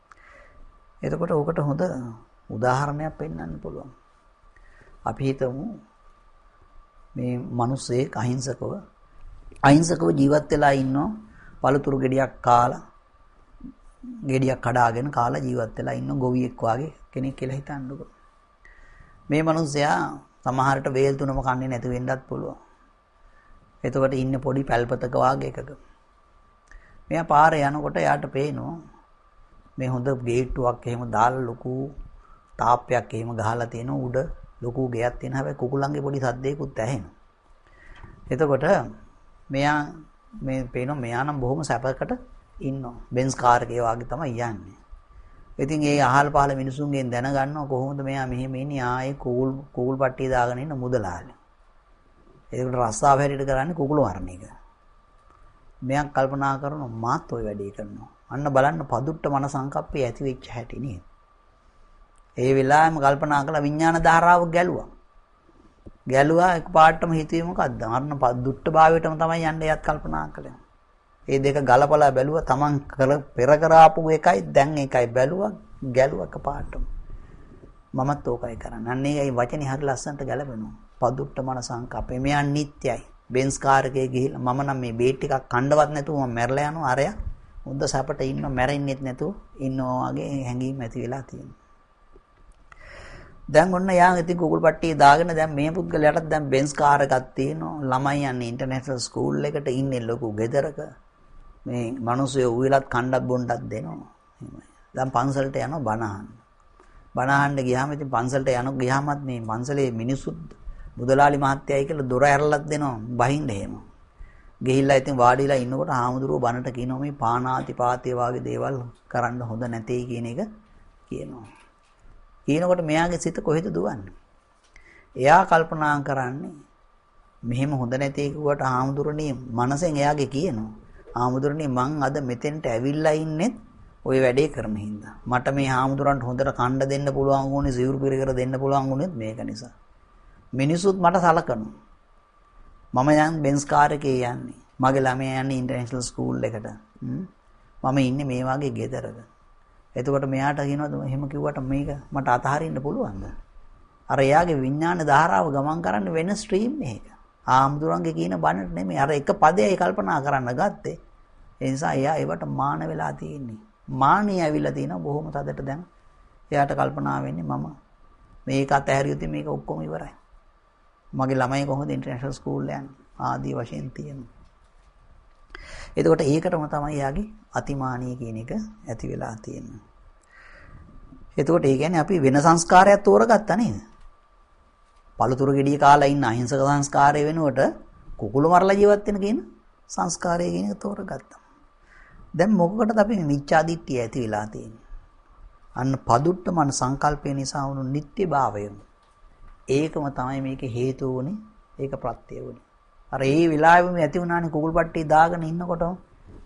එතකොට ඕකට හොඳ උදාහරණයක් පෙන්වන්න පුළුවන්. අපි හිතමු මේ මිනිස්සෙක් අහිංසකව අහිංසකව ජීවත් වෙලා ඉන්නවා පළතුරු ගෙඩියක් කාලා ගෙඩියක් කඩාගෙන කාලා ජීවත් වෙලා ඉන්න ගොවියෙක් වගේ කෙනෙක් කියලා හිතන්නකෝ. මේ මිනිස්සයා සමහරට වේල් තුනම කන්නේ නැති වෙන්නත් පුළුවන්. එතකොට ඉන්නේ පොඩි පැල්පතක වාගේ එකක. මෙයා පාරේ යනකොට යාට පේනවා මේ හොඳ ගේට්ටුවක් එහෙම දාලා ලොකු තාප්පයක් එහෙම ගහලා තියෙන උඩ ලොකු ගෙයක් තියෙන හැබැයි කුකුලන්ගේ පොඩි සද්දයකුත් ඇහෙනවා. එතකොට මෙයා මේ පේනවා මෙයා නම් බොහොම සැපකට ඉන්නවා. බෙන්ස් කාර් එකේ වාගේ තමයි යන්නේ. ඉතින් ඒ අහල් පහල මිනිසුන්ගෙන් දැනගන්නවා කොහොමද මෙයා මෙහෙම ඉන්නේ ආයේ කුකුල් කුකුල් පට්ටිය දාගෙන ඉන්න මුදලාලි. ඒකට රස්සාව හැටියට කරන්නේ කුකුළු මරණ එක. මෙයා කල්පනා කරනවා මාත් ওই වැඩේ කරනවා. අන්න බලන්න පදුට්ට මන සංකප්පේ ඇති වෙච්ච හැටි නේද? ඒ වෙලාවෙම කල්පනා කළා විඥාන ධාරාව ගැලුවා. ගැලුවා එකපාරටම හිතුවේ මොකද්ද? අන්න පදුට්ට භාවයටම තමයි යන්නේ යත් කල්පනා කළේ. ඒ දෙක ගලපලා බැලුවා තමන් කර පෙර කරාපු එකයි දැන් එකයි බැලුවා ගැලුවා එකපාරටම. මමත් ඕකයි කරන්නේ. අන්න ඒයි වචනේ හරි ලස්සනට ගැලපෙනවා. පදුට්ට මන සංකප්පේ මෙයා නිත්‍යයි. බෙන්ස් කාර් එකේ ගිහිල්ලා මම නම් මේ බේට් ටිකක් කණ්ඩවත් නැතුව මම මැරලා යනවා අරයා හොඳ සැපට ඉන්න මැරෙන්නෙත් නැතුව ඉන්නවා වගේ හැඟීම් ඇති වෙලා තියෙනවා. දැන් ඔන්න යා ඉතින් කුකුල් පට්ටිය දාගෙන දැන් මේ පුද්ගලයාටත් දැන් බෙන්ස් කාර් එකක් තියෙනවා. ළමයි යන්නේ ඉන්ටර්නැෂනල් ස්කූල් එකට ඉන්නේ ලොකු ගෙදරක. මේ මිනිස්සු උවිලත් කණ්ඩක් බොණ්ඩක් දෙනවා. එහෙමයි. දැන් පන්සලට යනවා බණ අහන්න. බණ අහන්න ගියාම ඉතින් පන්සලට යන ගියාමත් මේ පන්සලේ මිනිස්සුත් මුදලාලි මහත්තයයි කියලා දොර ඇරලක් දෙනවා බහින්න එහෙම. ගිහිල්ලා ඉතින් වාඩිලා ඉන්නකොට ආමුදුරුව බණට කියනවා මේ පාණාතිපාතය වගේ දේවල් කරන්න හොඳ නැtei කියන එක කියනවා. කියනකොට මෙයාගේ සිත කොහෙද දුවන්නේ? එයා කල්පනා කරන්නේ මෙහෙම හොඳ නැtei කිව්වට ආමුදුරනේ මනසෙන් එයාගේ කියනවා. ආමුදුරනේ මං අද මෙතෙන්ට ඇවිල්ලා ඉන්නෙත් ওই වැඩේ කරන හින්දා. මට මේ ආමුදුරන්ට හොඳට කණ්ඩ දෙන්න පුළුවන් වුණේ සිවුරු පිරකර දෙන්න පුළුවන් වුණෙත් මේක නිසා. මිනිසුත් මට සලකනවා. මම යන් බෙන්ස් කාර් එකේ යන්නේ. මගේ ළමයා යන්නේ ඉන්ටර්නැෂනල් ස්කූල් එකට. මම ඉන්නේ මේ වගේ ගෙදරක. එතකොට මෙයාට කියනවාද එහෙම කිව්වට මේක මට අතහරින්න පුළුවන්ද? අර එයාගේ විඥාන ධාරාව ගමන් කරන්න වෙන ස්ට්‍රීම් එකක. ආම්දුරන්ගේ කියන බණට නෙමෙයි අර එක පදයයි කල්පනා කරන්න ගත්තේ. ඒ නිසා එයා ඒවට මාන වෙලා තියෙන්නේ. මානිය ඇවිල්ලා තියෙනවා බොහොම තදට දැන්. එයාට කල්පනා වෙන්නේ මම මේක අතහැරියොත් මේක ඔක්කොම ඉවරයි. මගේ ළමයි කොහොමද ඉන්ටර්නැෂනල් ස්කූල් යන්නේ ආදී වශයෙන් තියෙනවා. එතකොට ඒකටම තමයි යාගේ අතිමානිය කියන එක ඇති වෙලා තියෙන්නේ. එතකොට ඒ කියන්නේ අපි වෙන සංස්කාරයක් තෝරගත්තා නේද? පළතුරු ගෙඩිය කාලා ඉන්න අහිංසක සංස්කාරය වෙනුවට කුකුළු මරලා ජීවත් වෙන කියන සංස්කාරය කියන එක තෝරගත්තා. දැන් මොකකටද අපි මිච්ඡා දිට්ඨිය ඇති වෙලා තියෙන්නේ? අන්න පදුට්ට මන සංකල්පය නිසා වුණු නිට්ටයභාවය. ඒකම තමයි මේකේ හේතුව වුනේ. ඒක ප්‍රත්‍ය වුනේ. අර ඒ වෙලාවෙම ඇති වුණානේ කුකුල් පට්ටිය දාගෙන ඉන්නකොට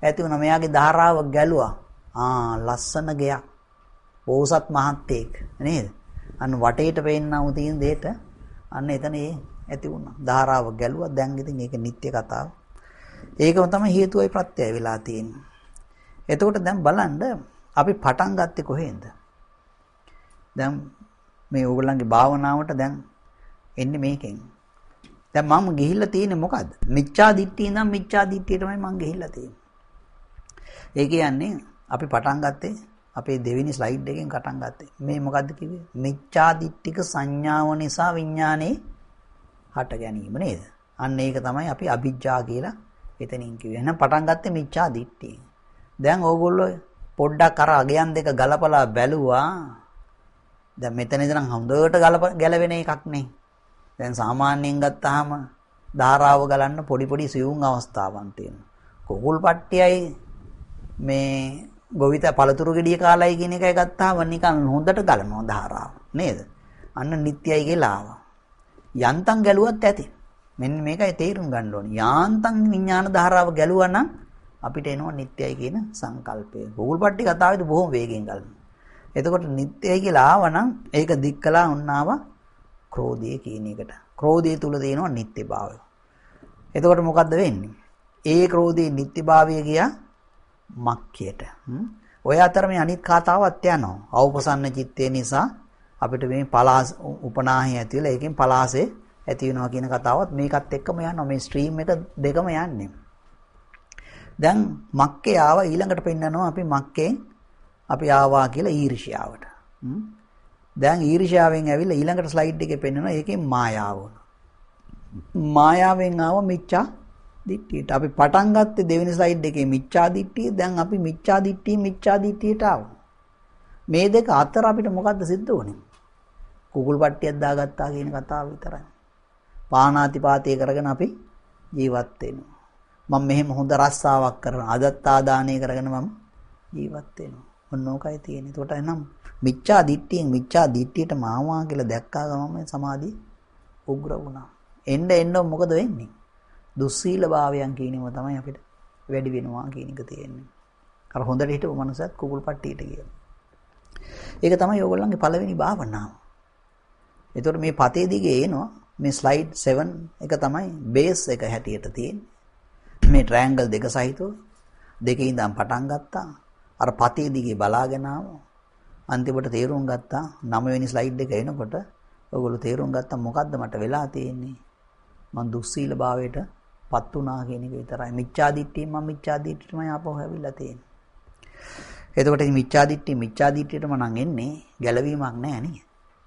ඇති වුණා. මෙයාගේ ධාරාව ගැලුවා. ආ ලස්සන ගයක්. පෝසත් මහත්තයෙක් නේද? අන්න වටේට පේන්නව තියෙන දෙයට අන්න එතන ඒ ඇති වුණා. ධාරාව ගැලුවා. දැන් ඉතින් ඒක නිත්‍ය කතාව. ඒකම තමයි හේතුවයි ප්‍රත්‍යයයි වෙලා තියෙන්නේ. එතකොට දැන් බලන්න අපි පටන් ගත්තේ කොහෙන්ද? දැන් මේ ඕගොල්ලන්ගේ භාවනාවට දැන් එන්නේ මේකෙන්. දැන් මම ගිහිල්ලා තියෙන්නේ මොකද්ද? මිච්ඡා දිට්ඨිය ඉඳන් මිච්ඡා දිට්ඨියටමයි මම ගිහිල්ලා තියෙන්නේ. ඒ කියන්නේ අපි පටන් ගත්තේ අපේ දෙවෙනි ස්ලයිඩ් එකෙන් පටන් ගත්තේ. මේ මොකද්ද කිව්වේ? මිච්ඡා දිට්ඨික සංඥාව නිසා විඥානේ හට ගැනීම නේද? අන්න ඒක තමයි අපි අභිජ්ජා කියලා එතනින් කිව්වේ. එහෙනම් පටන් ගත්තේ මිච්ඡා දිට්ඨිය. දැන් ඕගොල්ලෝ පොඩ්ඩක් අර අගයන් දෙක ගලපලා බැලුවා. දැන් මෙතන ඉඳන් හොඳට ගලප ගැලවෙන එකක් නේ. දැන් සාමාන්‍යයෙන් ගත්තාම ධාරාව ගලන්න පොඩි පොඩි සියුම් අවස්ථාවන් තියෙනවා. කුකුල් පට්ටියයි මේ ගොවිත පළතුරු ගෙඩිය කාලයි කියන එකයි ගත්තාම නිකන් හොඳට ගලනවා ධාරාව නේද? අන්න නිට්ටයයි කියලා ආවා. යන්තම් ගැලුවත් ඇති. මෙන්න මේකයි තේරුම් ගන්න ඕනේ. යාන්තම් විඥාන ධාරාව ගැලුවා නම් අපිට එනවා නිට්ටයයි කියන සංකල්පය. කුකුල් පට්ටි කතාවේදී බොහොම වේගෙන් ගලනවා. එතකොට නිට්ටයයි කියලා ආවනම් ඒක දික් කළා වුණාව ක්‍රෝධය කියන එකට. ක්‍රෝධය තුල තියෙනවා නිට්ටයභාවය. එතකොට මොකද්ද වෙන්නේ? ඒ ක්‍රෝධයේ නිට්ටයභාවය ගියා මක්කයට. ඔය අතර මේ අනිත් කතාවත් යනවා. අවපසන්න චිත්තය නිසා අපිට මේ පලාස උපනාහය ඇති වෙලා ඒකෙන් පලාසේ ඇති වෙනවා කියන කතාවත් මේකත් එක්කම යනවා. මේ ස්ට්‍රීම් එක දෙකම යන්නේ. දැන් මක්කේ ආවා ඊළඟට පෙන්නනවා අපි මක්කේ අපි ආවා කියලා ඊර්ෂ්‍යාවට. දැන් ඊර්ෂ්‍යාවෙන් ඇවිල්ලා ඊළඟට ස්ලයිඩ් එකේ පෙන්නනවා ඒකෙන් මායාව වුණා. මායාවෙන් ආව මිච්ඡා දිට්ඨියට. අපි පටන් ගත්තේ දෙවෙනි ස්ලයිඩ් එකේ මිච්ඡා දිට්ඨිය. දැන් අපි මිච්ඡා දිට්ඨිය මිච්ඡා දිට්ඨියට ආවා. මේ දෙක අතර අපිට මොකද්ද සිද්ධ වුනේ? කුකුල් පට්ටියක් දාගත්තා කියන කතාව විතරයි. පාණාතිපාතය කරගෙන අපි ජීවත් වෙනවා. මම මෙහෙම හොඳ රස්සාවක් කරන අදත්තාදානය කරගෙන මම ජීවත් වෙනවා. ඔන්න ඕකයි තියෙන්නේ. ඒකට එනම් මිච්ඡා දිට්ඨියෙන් මිච්ඡා දිට්ඨියට මාවා කියලා දැක්කා ගමන් සමාධිය උග්‍ර වුණා. එන්න එන්න මොකද වෙන්නේ? දුස්සීල භාවයන් කියනම තමයි අපිට වැඩි වෙනවා කියන එක තියෙන්නේ. අර හොඳට හිටපු මනුස්සයත් කුකුල් පට්ටියට ගියා. ඒක තමයි ඕගොල්ලන්ගේ පළවෙනි භාවනාව. ඒතකොට මේ පතේ දිගේ එනවා මේ ස්ලයිඩ් සෙවන් එක තමයි බේස් එක හැටියට තියෙන්නේ. මේ ට්‍රයැන්ගල් දෙක සහිතව දෙකේ ඉඳන් පටන් ගත්තා. අර පතේ දිගේ බලාගෙන ආවා. අන්තිමට තේරුම් ගත්තා නව වෙනි ස්ලයිඩ් එක එනකොට ඔයගොල්ලෝ තේරුම් ගත්තා මොකද්ද මට වෙලා තියෙන්නේ? මං දුස්සීල භාවයට පත් වුණා කියන එක විතරයි. මිච්ඡා දිට්ඨිය මම මිච්ඡා දිට්ඨියටමයි ආපහු හැවිලා තියෙන්නේ. එතකොට මේ මිච්ඡා දිට්ඨිය මිච්ඡා දිට්ඨියටම නම් එන්නේ ගැලවීමක් නැහැ නේ.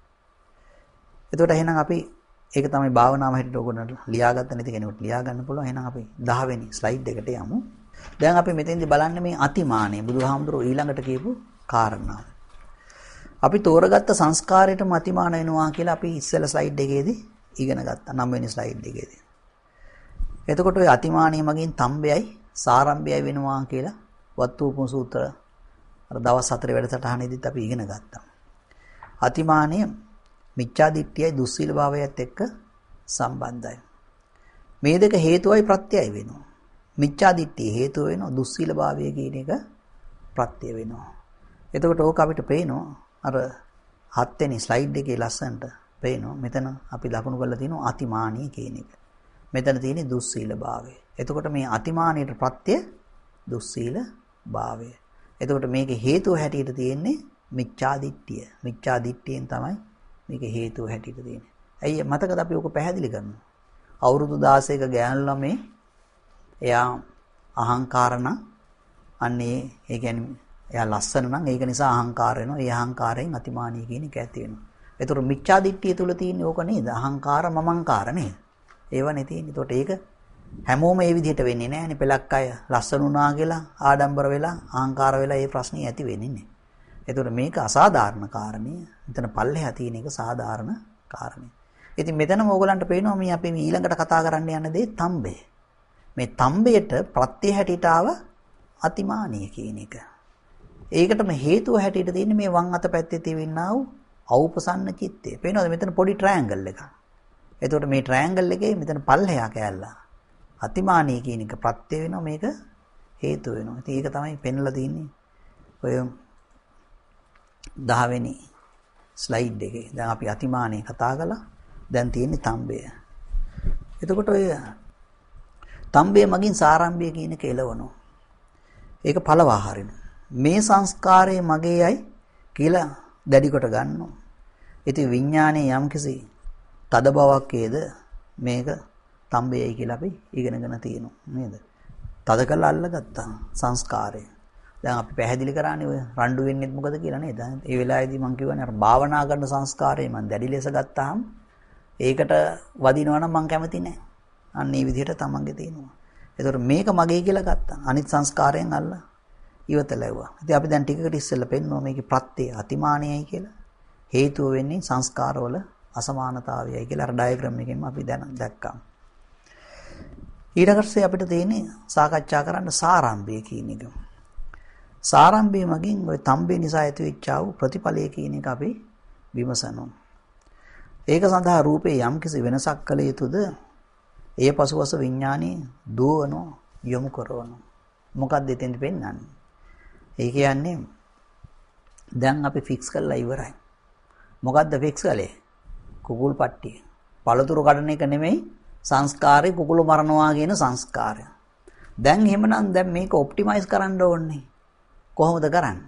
එතකොට එහෙනම් අපි ඒක තමයි භාවනාව හැටියට ඔයගොල්ලන්ට ලියාගත්ත නැති කෙනෙකුට ලියා ගන්න පුළුවන්. එහෙනම් අපි දහ වෙනි ස්ලයිඩ් එකට යමු. දැන් අපි මෙතෙන්දී බලන්නේ මේ අතිමානය බුදුහාමුදුරුවෝ ඊළඟට කියපු කාරණා. අපි තෝරගත්ත සංස්කාරයටම අතිමාන වෙනවා කියලා අපි ඉස්සෙල්ලා ස්ලයිඩ් එකේදී ඉගෙන ගත්තා. නව වෙනි ස්ලයිඩ් එකේදී. එතකොට ওই අතිමානය මගින් තම්බයයි සාරම්භයයි වෙනවා කියලා වත්තුපම සූත්‍ර අර දවස් හතරේ වැඩසටහනේදීත් අපි ඉගෙන ගත්තා. අතිමානය මිච්ඡා දිට්ඨියයි දුස්සීල භාවයත් එක්ක සම්බන්ධයි. මේ දෙක හේතුවයි ප්‍රත්‍යයයි වෙනවා. මිච්ඡා දිට්ඨිය හේතුව වෙනවා දුස්සීල භාවය කියන එක ප්‍රත්‍ය වෙනවා. එතකොට ඕක අපිට පේනවා අර හත් වෙනි ස්ලයිඩ් එකේ ලස්සනට පේනවා. මෙතන අපි ලකුණු කරලා තියෙනවා අතිමානීය කියන එක. මෙතන තියෙන්නේ දුස්සීල භාවය. එතකොට මේ අතිමානීයට ප්‍රත්‍ය දුස්සීල භාවය. එතකොට මේකේ හේතුව හැටියට තියෙන්නේ මිච්ඡා දිට්ඨිය. මිච්ඡා දිට්ඨියෙන් තමයි මේකේ හේතුව හැටියට තියෙන්නේ. ඇයි මතකද අපි ඕක පැහැදිලි කරනවා. අවුරුදු දාසයක ගෑනු ළමේ එයා අහංකාරන අන්නේ ඒ කියන්නේ එයා ලස්සන නම් ඒක නිසා අහංකාර වෙනවා. ඒ අහංකාරයෙන් අතිමානීය කියන එක ඇති වෙනවා. ඒතර මිච්ඡා දිට්ඨිය තුල තියෙන්නේ ඕක නේද? අහංකාර මමංකාර නේද? ඒවනේ තියෙන්නේ. ඒතකොට ඒක හැමෝම මේ විදිහට වෙන්නේ නැහැනේ. පෙලක් අය ලස්සන වුණා කියලා ආඩම්බර වෙලා අහංකාර වෙලා ඒ ප්‍රශ්නේ ඇති වෙන්නේ නැහැ. ඒතකොට මේක අසාධාරණ කාරණේ. මෙතන පල්ලෙහා තියෙන එක සාධාරණ කාරණේ. ඉතින් මෙතනම ඕගලන්ට පේනවා මේ අපි ඊළඟට කතා කරන්න යන දේ තම්බය. මේ තම්බයට ප්‍රත්‍ය හැටියට ආව අතිමානීය කියන එක. ඒකටම හේතුව හැටියට තියෙන්නේ මේ වම් අත පැත්තේ තියෙනා වූ අවපසන්න චිත්තය. පේනවද මෙතන පොඩි ට්‍රයැන්ගල් එකක්. එතකොට මේ ට්‍රයැන්ගල් එකේ මෙතන පල්ලෙහා කෑල්ල. අතිමානීය කියන එක ප්‍රත්‍ය වෙනවා මේක හේතු වෙනවා. ඉතින් ඒක තමයි පෙන්ලා තින්නේ. ඔය දහ වෙනි ස්ලයිඩ් එකේ. දැන් අපි අතිමානය කතා කළා. දැන් තියෙන්නේ තම්බය. එතකොට ඔය තම්බය මගින් සාරම්භය කියන එක එළවනවා. ඒක පළවා හරිනවා. මේ සංස්කාරය මගේයි කියලා දැඩි කොට ගන්නවා. ඉතින් විඥානයේ යම්කිසි තද බවක් වේද මේක තම්බයයි කියලා අපි ඉගෙනගෙන තියෙනවා නේද? තද කරලා අල්ලගත්තා සංස්කාරය. දැන් අපි පැහැදිලි කරන්නේ ඔය රණ්ඩු වෙන්නේ මොකද කියලා නේද? ඒ වෙලාවේදී මම කියවනේ අර භාවනා කරන සංස්කාරය මම දැඩි ලෙස ගත්තාම ඒකට වදිනවා නම් මම කැමති නෑ. අන්න ඒ විදිහට තමන්ගේ තියෙනවා. ඒතකොට මේක මගේ කියලා ගත්තා. අනිත් සංස්කාරයෙන් අල්ල ඉවත ලැබුවා. ඉතින් අපි දැන් ටිකකට ඉස්සෙල්ලා පෙන්නුවා මේකේ ප්‍රත්‍ය අතිමානයයි කියලා. හේතුව වෙන්නේ සංස්කාරවල අසමානතාවයයි කියලා අර ඩයග්‍රෑම් එකෙන් අපි දැන් දැක්කා. ඊට පස්සේ අපිට තියෙන්නේ සාකච්ඡා කරන්න සාරාම්භය කියන එක. සාරාම්භය මගින් ওই තම්බේ නිසා ඇතිවෙච්ච ආ වූ ප්‍රතිඵලය කියන එක අපි විමසනවා. ඒක සඳහා රූපේ යම්කිසි වෙනසක් කළ යුතුද? ඒ පසුවස විඥානේ දුවනවා යොමු කරනවා. මොකක්ද එතෙන්ද පෙන්වන්නේ? ඒ කියන්නේ දැන් අපි ෆික්ස් කරලා ඉවරයි. මොකද්ද ෆික්ස් කළේ? කුකුල් පට්ටිය. පළතුරු කඩන එක නෙමෙයි සංස්කාරේ කුකුළු මරනවා කියන සංස්කාරය. දැන් එහෙමනම් දැන් මේක ඔප්ටිමයිස් කරන්න ඕනේ. කොහොමද කරන්නේ?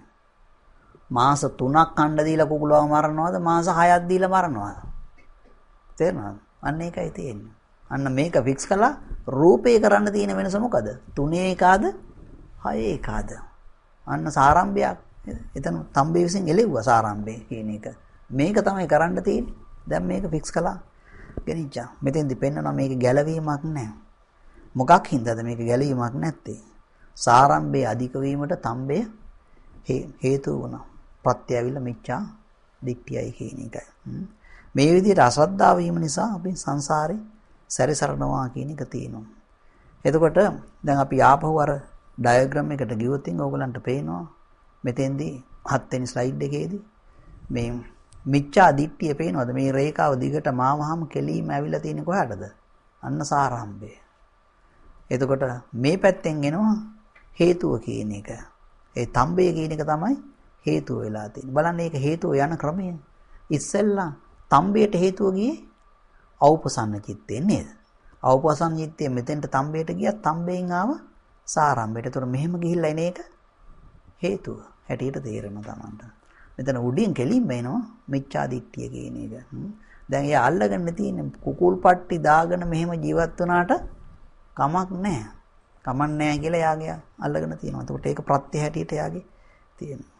මාස තුනක් කණ්ඩ දීලා කුකුලව මරනවද? මාස හයක් දීලා මරනවද? තේරෙනවද? අන්න ඒකයි තියෙන්නේ. අන්න මේක ෆික්ස් කළා රූපේ කරන්න තියෙන වෙනස මොකද? තුනේ එකාද? හයේ එකාද? අන්න සාරාම්භයක්. එතන තම්බේ විසින් එළෙව්වා සාරාම්භය කියන එක. මේක තමයි කරන්න තියෙන්නේ. දැන් මේක ෆික්ස් කළා. ගෙනිච්චා. මෙතෙන්දි පෙන්නනවා මේක ගැලවීමක් නැහැ. මොකක් හින්දාද මේක ගැලවීමක් නැත්තේ? සාරාම්භයේ අධික වීමට තම්බය හේතු වුණා. ප්‍රත්‍ය ඇවිල්ලා මිච්ඡා දිට්ඨියයි කියන එකයි. මේ විදිහට අශ්‍රද්ධාව වීම නිසා අපි සංසාරේ සැරිසරනවා කියන එක තියෙනවා. එතකොට දැන් අපි ආපහු අර ඩයග්‍රෑම් එකට ගියොත් ඕගලන්ට පේනවා මෙතෙන්දී හත් වෙනි ස්ලයිඩ් එකේදී මේ මිච්ඡා දිට්ඨිය පේනවද? මේ රේඛාව දිගට මාවහම කෙලීම ඇවිල්ලා තියෙන්නේ කොහාටද? අන්න සාරාම්භය. එතකොට මේ පැත්තෙන් එනවා හේතුව කියන එක. ඒ තම්බය කියන එක තමයි හේතුව වෙලා තියෙන්නේ. බලන්න මේක හේතුව යන ක්‍රමය. ඉස්සෙල්ලා තම්බයට හේතුව ගියේ අවපසන්න චිත්තේ නේද? අවපසන්න චිත්තේ මෙතෙන්ට තම්බයට ගියා තම්බයෙන් ආව සාරාම්භයට. ඒතර මෙහෙම ගිහිල්ලා එන එක හේතුව. හැටියට තේරෙනවා Tamanට. මෙතන උඩින් කෙලින්ම එනවා මිච්ඡා දිට්ඨිය කියන එක. දැන් එයා අල්ලගන්න තියෙන කුකුල් පට්ටි දාගෙන මෙහෙම ජීවත් වුණාට කමක් නැහැ. කමක් නැහැ කියලා යාගේ අල්ලගෙන තියෙනවා. එතකොට ඒක ප්‍රත්‍ය හැටියට යාගේ තියෙනවා.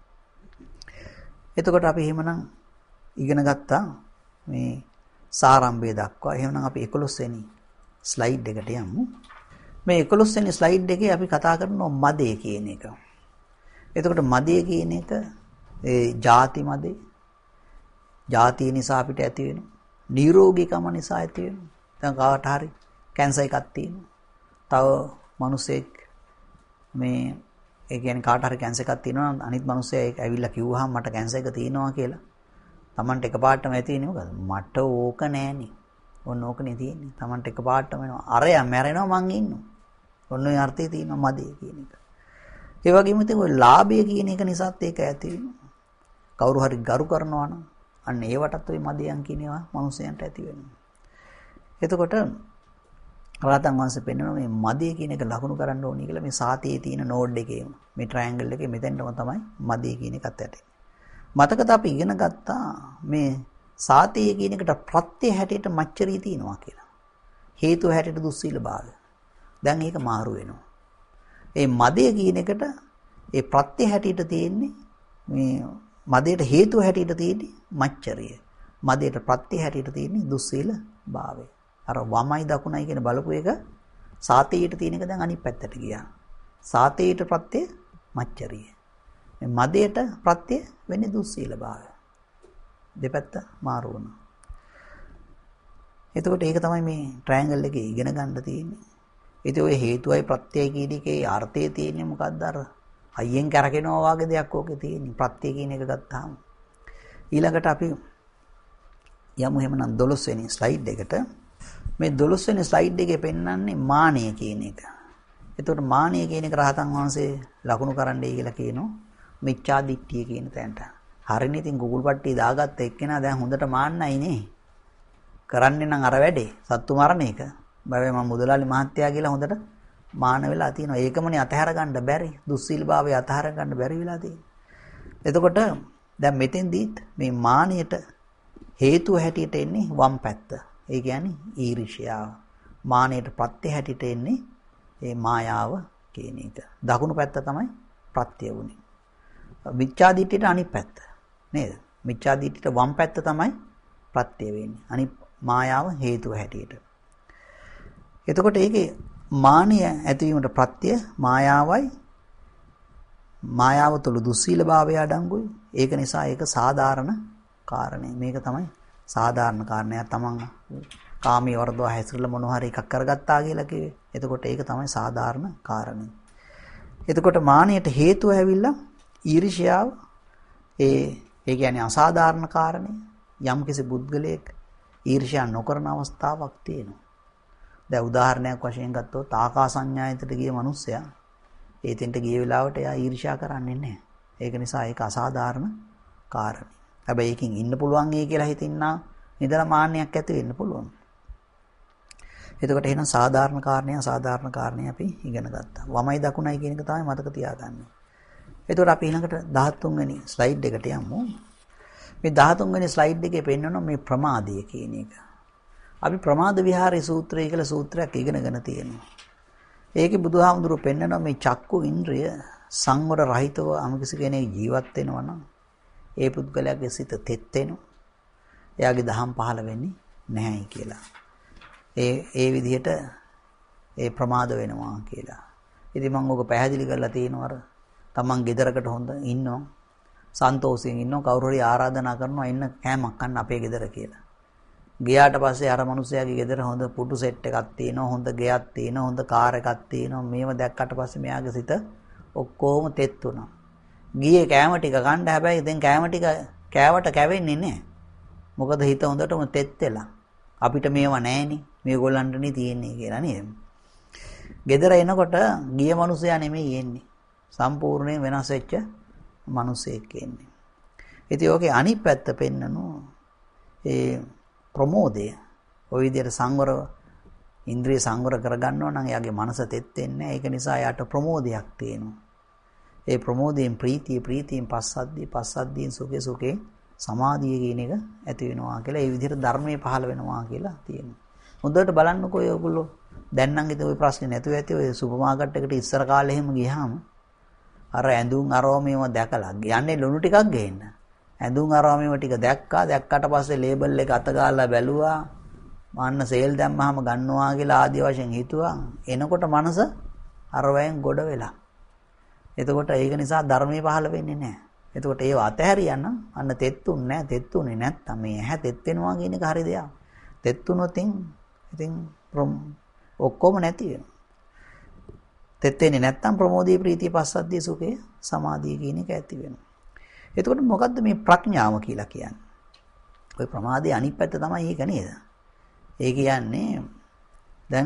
එතකොට අපි එහෙමනම් ඉගෙන ගත්තා මේ සාරාම්භය දක්වා. එහෙනම් අපි එකොළොස් වෙනි ස්ලයිඩ් එකට යමු. මේ එකොළොස් වෙනි ස්ලයිඩ් එකේ අපි කතා කරනවා මදය කියන එක. එතකොට මදය කියන එක ඒ ಜಾති මදේ. ಜಾතිය නිසා අපිට ඇති වෙන නිරෝගීකම නිසා ඇති වෙන. දැන් කාට හරි කැන්සර් එකක් තියෙනවා. තව මිනිසෙක් මේ ඒ කියන්නේ කාට හරි කැන්සර් එකක් තියෙනවා අනිත් මිනිස්සයා ඒක ඇවිල්ලා කිව්වහම මට කැන්සර් එක තියෙනවා කියලා. Tamanට එකපාරටම ඇති වෙන්නේ මොකද? මට ඕක නෑනේ. ඔන්න ඕකනේ තියෙන්නේ. Tamanට එකපාරටම එනවා. අරයා මැරෙනවා මං ඉන්නවා. ඔන්න ඔය අර්ථය තියෙනවා මදේ කියන එක. ඒ වගේම ඉතින් ඔය ලාභය කියන එක නිසාත් ඒක ඇති වෙනවා. කවුරු හරි ගරු කරනවා නම් අන්න ඒවටත් ওই මදයන් කියනවා මිනිසයන්ට ඇති වෙනවා. එතකොට රාතන් වංශේ පෙන්වන මේ මදය කියන එක ලකුණු කරන්න ඕනේ කියලා මේ සාතියේ තියෙන නෝඩ් එකේම මේ ට්‍රයැන්ගල් එකේ මෙතෙන්ටම තමයි මදය කියන එකත් ඇති. මතකද අපි ඉගෙන ගත්තා මේ සාතියේ කියන එකට ප්‍රත්‍ය හැටියට මච්චරිය තියෙනවා කියලා. හේතුව හැටියට දුස්සීල භාවය. දැන් ඒක මාරු වෙනවා. ඒ මදය කියන එකට ඒ ප්‍රත්‍ය හැටියට තියෙන්නේ මේ මදයට හේතුව හැටියට තියෙන්නේ මච්චරිය. මදයට ප්‍රත්‍ය හැටියට තියෙන්නේ දුස්සීල භාවය. අර වමයි දකුණයි කියන බලපු එක සාතේයට තියෙන එක දැන් අනිත් පැත්තට ගියා. සාතේයට ප්‍රත්‍ය මච්චරිය. මේ මදයට ප්‍රත්‍ය වෙන්නේ දුස්සීල භාවය. දෙපැත්ත මාරු වෙනවා. එතකොට ඒක තමයි මේ ට්‍රයැන්ගල් එකේ ඉගෙන ගන්න තියෙන්නේ. ඉතින් ඔය හේතුවයි ප්‍රත්‍යයයි කියන එකේ අර්ථය තියෙන්නේ මොකද්ද? අර අයියෙන් කරකිනවා වගේ දෙයක් ඕකේ තියෙන්නේ. ප්‍රත්‍ය කියන එක ගත්තාම. ඊළඟට අපි යමු එහෙමනම් දොළොස් වෙනි ස්ලයිඩ් එකට. මේ දොළොස් වෙනි ස්ලයිඩ් එකේ පෙන්වන්නේ මානය කියන එක. එතකොට මානිය කියන එක රහතන් වහන්සේ ලකුණු කරන්නයි කියලා කියනවා මිච්ඡා දිට්ඨිය කියන තැනට. හරිනේ ඉතින් Google පට්ටිය දාගත්ත එක්කෙනා දැන් හොඳට මාන්නයි නේ. කරන්නේ නම් අර වැඩේ සත්තු මරණ එක. බෑ මම මුදලාලි මහත්තයා කියලා හොඳට මාන වෙලා තියෙනවා. ඒකමනේ අතහැර ගන්න බැරි. දුස්සීලභාවය අතහැර ගන්න බැරි වෙලා තියෙනවා. එතකොට දැන් මෙතෙන්දීත් මේ මානියට හේතුව හැටියට එන්නේ වම් පැත්ත. ඒ කියන්නේ ඊර්ෂ්‍යාව. මානයට ප්‍රත්‍ය හැටියට එන්නේ ඒ මායාව කියන එක. දකුණු පැත්ත තමයි ප්‍රත්‍ය වුනේ. මිච්ඡා දිට්ඨියට අනිත් පැත්ත නේද? මිච්ඡා දිට්ඨියට වම් පැත්ත තමයි ප්‍රත්‍ය වෙන්නේ. අනිත් මායාව හේතුව හැටියට. එතකොට ඒකේ මානිය ඇතිවීමට ප්‍රත්‍ය මායාවයි. මායාව තුළ දුස්සීලභාවය අඩංගුයි. ඒක නිසා ඒක සාධාරණ කාරණේ. මේක තමයි සාධාරණ කාරණයක්. තමන් කාමී වර්ධව හැසිරලා මොනවා හරි එකක් කරගත්තා කියලා කිව්වේ. එතකොට ඒක තමයි සාධාරණ කාරණේ. එතකොට මානියට හේතුව ඇවිල්ලා ඊර්ෂ්‍යාව ඒ ඒ කියන්නේ අසාධාරණ කාරණේ. යම්කිසි පුද්ගලයෙක් ඊර්ෂ්‍යා නොකරන අවස්ථාවක් තියෙනවා. දැන් උදාහරණයක් වශයෙන් ගත්තොත් ආකාසඤ්ඤායතට ගිය මිනිස්සයා ඒ තෙන්ට ගිය වෙලාවට එයා ඊර්ෂ්‍යා කරන්නේ නැහැ. ඒක නිසා ඒක අසාධාරණ කාරණේ. හැබැයි ඒකෙන් ඉන්න පුළුවන් ඒ කියලා හිතින්නා නිදලා මාන්නයක් ඇති වෙන්න පුළුවන්. එතකොට එහෙනම් සාධාරණ කාරණේ අසාධාරණ කාරණේ අපි ඉගෙන ගත්තා. වමයි දකුණයි කියන එක තමයි මතක තියාගන්න. එතකොට අපි ඊළඟට දහතුන් වෙනි ස්ලයිඩ් එකට යමු. මේ දහතුන් වෙනි ස්ලයිඩ් එකේ පෙන්වන මේ ප්‍රමාදය කියන එක. අපි ප්‍රමාද විහාරයේ සූත්‍රය කියලා සූත්‍රයක් ඉගෙනගෙන තියෙනවා. ඒකේ බුදුහාමුදුරුවෝ පෙන්වන මේ චක්කු ඉන්ද්‍රිය සංවර රහිතව අමුකිසි කෙනෙක් ජීවත් වෙනවා නම් ඒ පුද්ගලයාගේ සිත තෙත් වෙනවා. එයාගේ දහම් පහළ වෙන්නේ නැහැයි කියලා. ඒ ඒ විදිහට ඒ ප්‍රමාද වෙනවා කියලා. ඉතින් මම ඔක පැහැදිලි කරලා තියෙනවා අර තමන් ගෙදරකට හොඳ ඉන්නවා. සන්තෝෂයෙන් ඉන්නවා. කවුරු හරි ආරාධනා කරනවා ඉන්න කෑමක් කන්න අපේ ගෙදර කියලා. ගියාට පස්සේ අර මිනිහයාගේ ගෙදර හොඳ පුටු සෙට් එකක් තියෙනවා. හොඳ ගෙයක් තියෙනවා. හොඳ කාර් එකක් තියෙනවා. මේව දැක්කට පස්සේ මෙයාගේ සිත ඔක්කොම තෙත් වුණා. ගියේ කෑම ටික කන්න හැබැයි දැන් කෑම ටික කෑවට කැවෙන්නේ නැහැ. මොකද හිත හොඳටම තෙත් වෙලා. අපිට මේව නැහෙනේ. මේගොල්ලන්ටනේ තියෙන්නේ කියලා නේද? ගෙදර එනකොට ගිය මිනිහයා නෙමෙයි එන්නේ. සම්පූර්ණයෙන් වෙනස් වෙච්ච මිනිහෙක් එන්නේ. ඉතින් ඕකේ අනිත් පැත්ත පෙන්නනෝ ඒ ප්‍රමෝදය. ওই විදිහට සංවර ඉන්ද්‍රිය සංවර කරගන්නවා නම් එයාගේ මනස තෙත් වෙන්නේ නැහැ. ඒක නිසා එයාට ප්‍රමෝදයක් තියෙනවා. ඒ ප්‍රමෝදයෙන් ප්‍රීතිය ප්‍රීතියෙන් පස්සද්ධිය පස්සද්ධියෙන් සුඛේ සුඛේ සමාධිය කියන එක ඇති වෙනවා කියලා ඒ විදිහට ධර්මයේ පහළ වෙනවා කියලා තියෙනවා. හොඳට බලන්නකෝ ඔයගොල්ලෝ දැන් නම් ඉතින් ওই ප්‍රශ්නේ නැතුව ඇති ඔය සුපර් මාකට් එකට ඉස්සර කාලේ එහෙම ගියාම අර ඇඳුම් අරෝමේව දැකලා යන්නේ ලුණු ටිකක් ගේන්න. ඇඳුම් අරෝමේව ටික දැක්කා දැක්කට පස්සේ ලේබල් එක අත ගාලා බැලුවා. මාන්න සේල් දැම්මහම ගන්නවා කියලා ආදී වශයෙන් හිතුවා. එනකොට මනස අර වයෙන් ගොඩ වෙලා. එතකොට ඒක නිසා ධර්මයේ පහළ වෙන්නේ නැහැ. එතකොට ඒව අතහැරියනම් අන්න තෙත්තුන්නේ නැහැ. තෙත්තුනේ නැත්තම් මේ ඇහැ තෙත් වෙනවා කියන එක හරි දෙයක්. තෙත්තුනොත් ඉතින් ඔක්කොම නැති වෙනවා. තෙත් වෙන්නේ නැත්තම් ප්‍රමෝදී ප්‍රීතිය පස්සද්ධිය සුඛය සමාධිය කියන එක ඇති වෙනවා. එතකොට මොකද්ද මේ ප්‍රඥාව කියලා කියන්නේ? ওই ප්‍රමාදයේ අනිත් පැත්ත තමයි ඒක නේද? ඒ කියන්නේ දැන්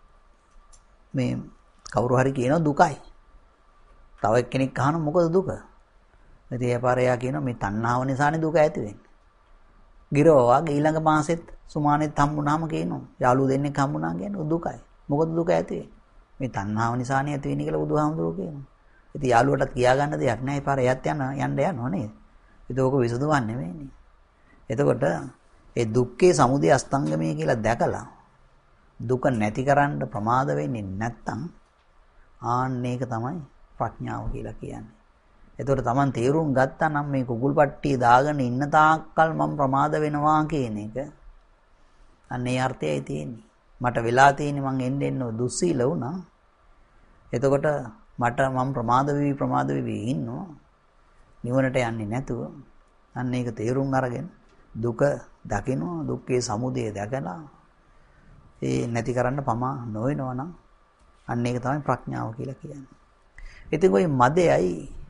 මේ කවුරු හරි කියනවා දුකයි. තව එක්කෙනෙක් අහනවා මොකද දුක? ඉතින් ඒ පාරයා කියනවා මේ තණ්හාව නිසානේ දුක ඇති වෙන්නේ. ගිරෝවා ඊළඟ මාසෙත් සුමානෙත් හම්බුනාම කියනවා යාළුවෝ දෙන්නෙක් හම්බුනා කියන්නේ දුකයි. මොකද දුක ඇති වෙන්නේ? මේ තණ්හාව නිසානේ ඇති වෙන්නේ කියලා බුදුහාමුදුරුවෝ කියනවා. ඉතින් යාළුවටත් කියා ගන්න දෙයක් නැහැ. ඒ පාර එයත් යන යන්න යනවා නේද? ඒක ඕක විසඳුවක් නෙමෙයිනේ. එතකොට ඒ දුක්ඛේ සමුදය අස්තංගමය කියලා දැකලා දුක නැති කරන්න ප්‍රමාද වෙන්නේ නැත්තම් ආන්න ඒක තමයි ප්‍රඥාව කියලා කියන්නේ. එතකොට Taman තේරුම් ගත්තා නම් මේ කුකුල් පට්ටිය දාගෙන ඉන්න තාක්කල් මම ප්‍රමාද වෙනවා කියන එක අන්න ඒ අර්ථයයි තියෙන්නේ. මට වෙලා තියෙන්නේ මං එන්න එන්න දුස්සීල වුණා. එතකොට මට මම ප්‍රමාද වෙවි ප්‍රමාද වෙවි ඉන්නවා. නිවනට යන්නේ නැතුව අන්න ඒක තේරුම් අරගෙන දුක දකිනවා දුක්ඛේ සමුදය දැකලා ඒ නැති කරන්න පමා නොවෙනවා නම් අන්න ඒක තමයි ප්‍රඥාව කියලා කියන්නේ. ඉතින් ওই මදයයි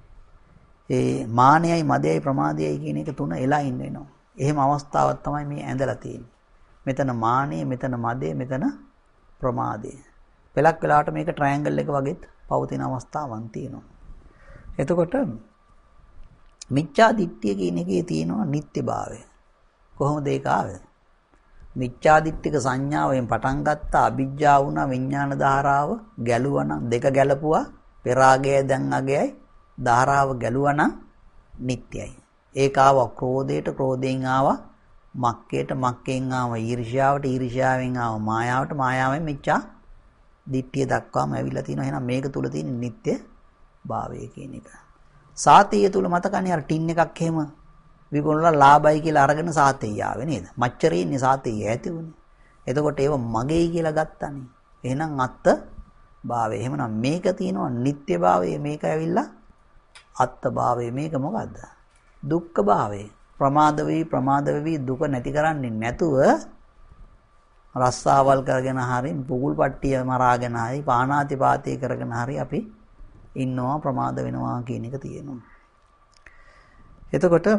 ඒ මානයයි මදයයි ප්‍රමාදයයි කියන එක තුන එලා ඉන්න වෙනවා. එහෙම අවස්ථාවක් තමයි මේ ඇඳලා තියෙන්නේ. මෙතන මානය, මෙතන මදය, මෙතන ප්‍රමාදය. පෙලක් වෙලාවට මේක ට්‍රයැන්ගල් එක වගේත් පවතින අවස්ථාවන් තියෙනවා. එතකොට මිච්ඡා දිට්ඨිය කියන එකේ තියෙනවා නිට්ටයභාවය. කොහොමද ඒක ආවේ? මිච්ඡා දිට්ඨික සංඥාවෙන් පටන් ගත්ත අවිජ්ජා වුණා විඥාන ධාරාව ගැලුවනම් දෙක ගැලපුවා පෙරාගයයි දැන් අගයයි ධාරාව ගැලුවනම් නිට්ටයයි. ඒක ආව ක්‍රෝධයට ක්‍රෝධයෙන් ආව මක්කයට මක්කෙන් ආව ඊර්ෂ්‍යාවට ඊර්ෂ්‍යාවෙන් ආව මායාවට මායාවෙන් මිච්ඡා දිට්ඨිය දක්වාම ඇවිල්ලා තිනවා. එහෙනම් මේක තුල තියෙන නිට්ටය භාවය කියන එක. සාතිය තුල මතකන්නේ අර ටින් එකක් එහෙම විකුණලා ලාභයි කියලා අරගෙන සාතේ ආවේ නේද? මච්චරේ ඉන්නේ සාතේ ඇති උනේ. එතකොට ඒව මගේයි කියලා ගත්තානේ. එහෙනම් අත්ත භාවය. එහෙමනම් මේක තියෙනවා නිට්ටය භාවය. මේක ඇවිල්ලා අත්ත භාවය. මේක මොකද්ද? දුක්ඛ භාවය. ප්‍රමාද වෙවි ප්‍රමාද වෙවි දුක නැති කරන්නේ නැතුව රස්සාවල් කරගෙන හරි පුගුල් පට්ටිය මරාගෙන හරි පානාති පාතේ කරගෙන හරි අපි ඉන්නවා ප්‍රමාද වෙනවා කියන එක තියෙනවා. එතකොට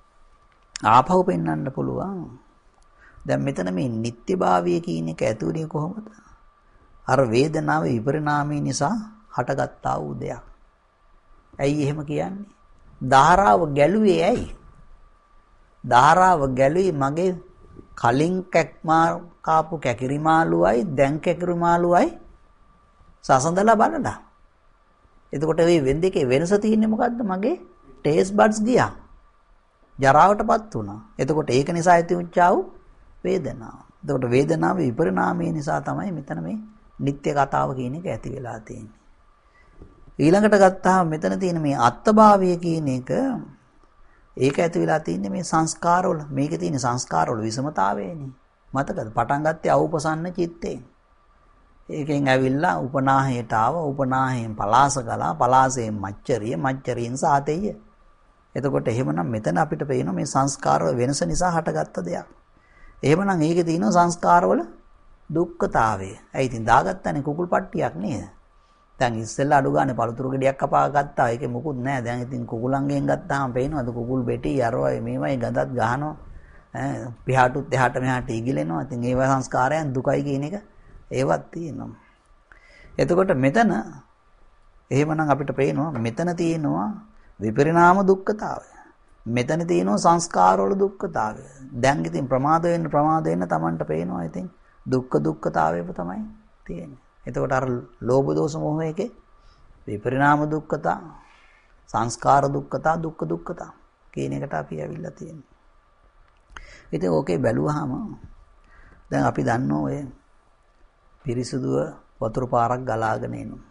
ආපහු පෙන්වන්න පුළුවන්. දැන් මෙතන මේ නිට්ටයභාවය කියන එක ඇතුළේ කොහොමද? අර වේදනාවේ විපරිණාමය නිසා හටගත්තා වූ දෙයක්. ඇයි එහෙම කියන්නේ? ධාරාව ගැලුවේ ඇයි? ධාරාව ගැලුවේ මගේ කලින් කැක්මා කාපු කැකිරිමාලුවයි දැන් කැකිරිමාලුවයි සසඳලා බලලා. එතකොට මේ වෙන දෙකේ වෙනස තියෙන්නේ මොකද්ද? මගේ ටේස්ට් බඩ්ස් ගියා. ජරාවටපත් වුණා. එතකොට ඒක නිසා ඇති උච්චා වූ වේදනාව. එතකොට වේදනාවේ විපරිණාමය නිසා තමයි මෙතන මේ නිත්‍ය කතාව කියන එක ඇති වෙලා තියෙන්නේ. ඊළඟට ගත්තාම මෙතන තියෙන මේ අත්භාවය කියන එක ඒක ඇති වෙලා තියෙන්නේ මේ සංස්කාරවල. මේකේ තියෙන සංස්කාරවල විසමතාවයනේ. මතකද? පටන් ගත්තේ අවුපසන්න චිත්තයෙන්. ඒකෙන් ඇවිල්ලා උපනාහයට ආව. උපනාහයෙන් පලාස කළා. පලාසයෙන් මච්චරිය. මච්චරියෙන් සාතේය. එතකොට එහෙමනම් මෙතන අපිට පේනවා මේ සංස්කාර වෙනස නිසා හටගත්ත දෙයක්. එහෙමනම් ඒකේ තියෙන සංස්කාරවල දුක්ඛතාවය. ඇයි ඉතින් දාගත්තනේ කුකුල් පට්ටියක් නේද? දැන් ඉස්සෙල්ලා අඩු ගානේ පළතුරු ගෙඩියක් කපා ගත්තා. ඒකේ මුකුත් නැහැ. දැන් ඉතින් කුකුලංගෙන් ගත්තාම පේනවද කුකුල් බෙටි අරවයි මේවයි ගඳත් ගහනවා. ඈ පියාටුත් එහාට මෙහාට ඉගිලෙනවා. ඉතින් ඒව සංස්කාරයන් දුකයි කියන එක ඒවත් තියෙනවා. එතකොට මෙතන එහෙමනම් අපිට පේනවා මෙතන තියෙනවා විපරිණාම දුක්ඛතාවය. මෙතන තියෙනවා සංස්කාරවල දුක්ඛතාවය. දැන් ඉතින් ප්‍රමාද වෙන්න ප්‍රමාද වෙන්න Tamanට පේනවා ඉතින් දුක්ඛ දුක්ඛතාවයම තමයි තියෙන්නේ. එතකොට අර ලෝභ දෝෂ මොහ එකේ විපරිණාම දුක්ඛතා සංස්කාර දුක්ඛතා දුක්ඛ දුක්ඛතා කියන එකට අපි ඇවිල්ලා තියෙන්නේ. ඉතින් ඕකේ බැලුවාම දැන් අපි දන්නෝ ඔය පිරිසුදුව වතුර පාරක් ගලාගෙන එනවා.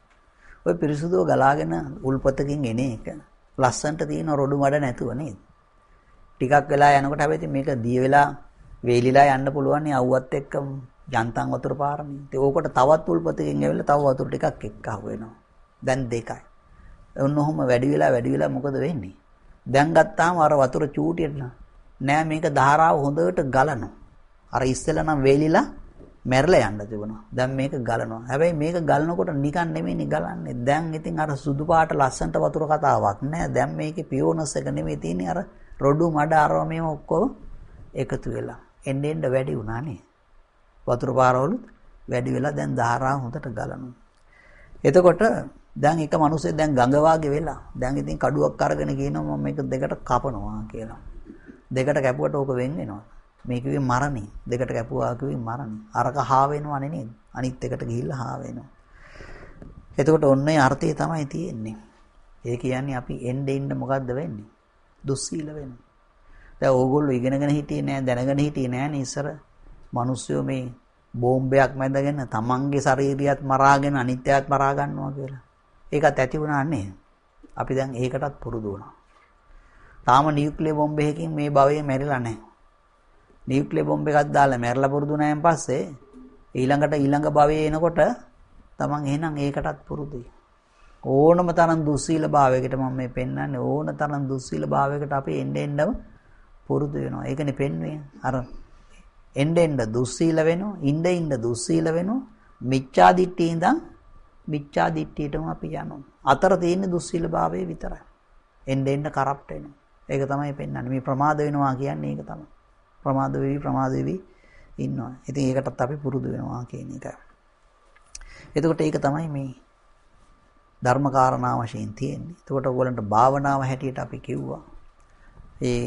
ඔය පිරිසුදුව ගලාගෙන උල්පතකින් එන එක ලස්සන්ට තියෙන රොඩු මඩ නැතුව නේද? ටිකක් වෙලා යනකොට හැබැයි මේක දිය වෙලා වේලිලා යන්න පුළුවන් නේ අවුවත් එක්ක යන්තම් වතුර පාරනේ. ඉතින් ඕකට තවත් උල්පතකින් ඇවිල්ලා තව වතුර ටිකක් එක්ක අහු වෙනවා. දැන් දෙකයි. ඔන්න ඔහොම වැඩි වෙලා වැඩි වෙලා මොකද වෙන්නේ? දැන් ගත්තාම අර වතුර චූටියට නෑ මේක ධාරාව හොඳට ගලනවා. අර ඉස්සෙල්ලා නම් වේලිලා මැරලා යන්න තිබුණා. දැන් මේක ගලනවා. හැබැයි මේක ගලනකොට නිකන් නෙමෙයිනේ ගලන්නේ. දැන් ඉතින් අර සුදු පාට ලස්සන්ට වතුර කතාවක් නෑ. දැන් මේකේ පියෝනස් එක නෙමෙයි තියෙන්නේ අර රොඩු මඩ අරව මේව ඔක්කොම එකතු වෙලා. එන්න එන්න වැඩි වුණා නේ. වතුර පාරවලුත් වැඩි වෙලා දැන් ධාරාව හොඳට ගලනවා. එතකොට දැන් එක මිනිස්සෙක් දැන් ගඟ වාගේ වෙලා දැන් ඉතින් කඩුවක් අරගෙන කියනවා මම මේක දෙකට කපනවා කියලා. දෙකට කැපුවට ඕක වෙන් වෙනවා. මේක කිව්වේ මරණේ. දෙකට කැපුවා කිව්වේ මරණේ. අරක හා වෙනවනේ නේද? අනිත් එකට ගිහිල්ලා හා වෙනවා. එතකොට ඔන්නේ අර්ථය තමයි තියෙන්නේ. ඒ කියන්නේ අපි එන්නේ ඉන්න මොකද්ද වෙන්නේ? දුස්සීල වෙනවා. දැන් ඕගොල්ලෝ ඉගෙනගෙන හිටියේ නෑ දැනගෙන හිටියේ නෑනේ ඉස්සර. මිනිස්සුયો මේ බෝම්බයක් මැදගෙන තමන්ගේ ශරීරියත් මරාගෙන අනිත්‍යයත් මරා ගන්නවා කියලා. ඒකත් ඇති වුණා නේද? අපි දැන් ඒකටත් පුරුදු වුණා. තාම නියුක්ලියර් බෝම්බ එකකින් මේ භවයේ මැරිලා නැහැ. නියුක්ලියර් බෝම්බ එකක් දාලා මැරලා පුරුදු නැයන් පස්සේ ඊළඟට ඊළඟ භවයේ එනකොට තමන් එහෙනම් ඒකටත් පුරුදුයි. ඕනම තරම් දුස්සීල භාවයකට මම මේ පෙන්වන්නේ ඕන තරම් දුස්සීල භාවයකට අපි එන්න එන්නම පුරුදු වෙනවා. ඒකනේ පෙන්වන්නේ. අර එන්න එන්න දුස්සීල වෙනවා. ඉන්න ඉන්න දුස්සීල වෙනවා. මිච්ඡා දිට්ඨිය ඉඳන් මිච්ඡා දිට්ඨියටම අපි යනවා. අතර තියෙන දුස්සීල භාවය විතරයි. එන්න එන්න කරප්ට් වෙනවා. ඒක තමයි පෙන්වන්නේ. මේ ප්‍රමාද වෙනවා කියන්නේ ඒක තමයි. ප්‍රමාද වෙවි ප්‍රමාද වෙවි ඉන්නවා. ඉතින් ඒකටත් අපි පුරුදු වෙනවා කියන එක. එතකොට ඒක තමයි මේ ධර්ම කාරණා වශයෙන් තියෙන්නේ. එතකොට ඔයගොල්ලන්ට භාවනාව හැටියට අපි කිව්වා. ඒ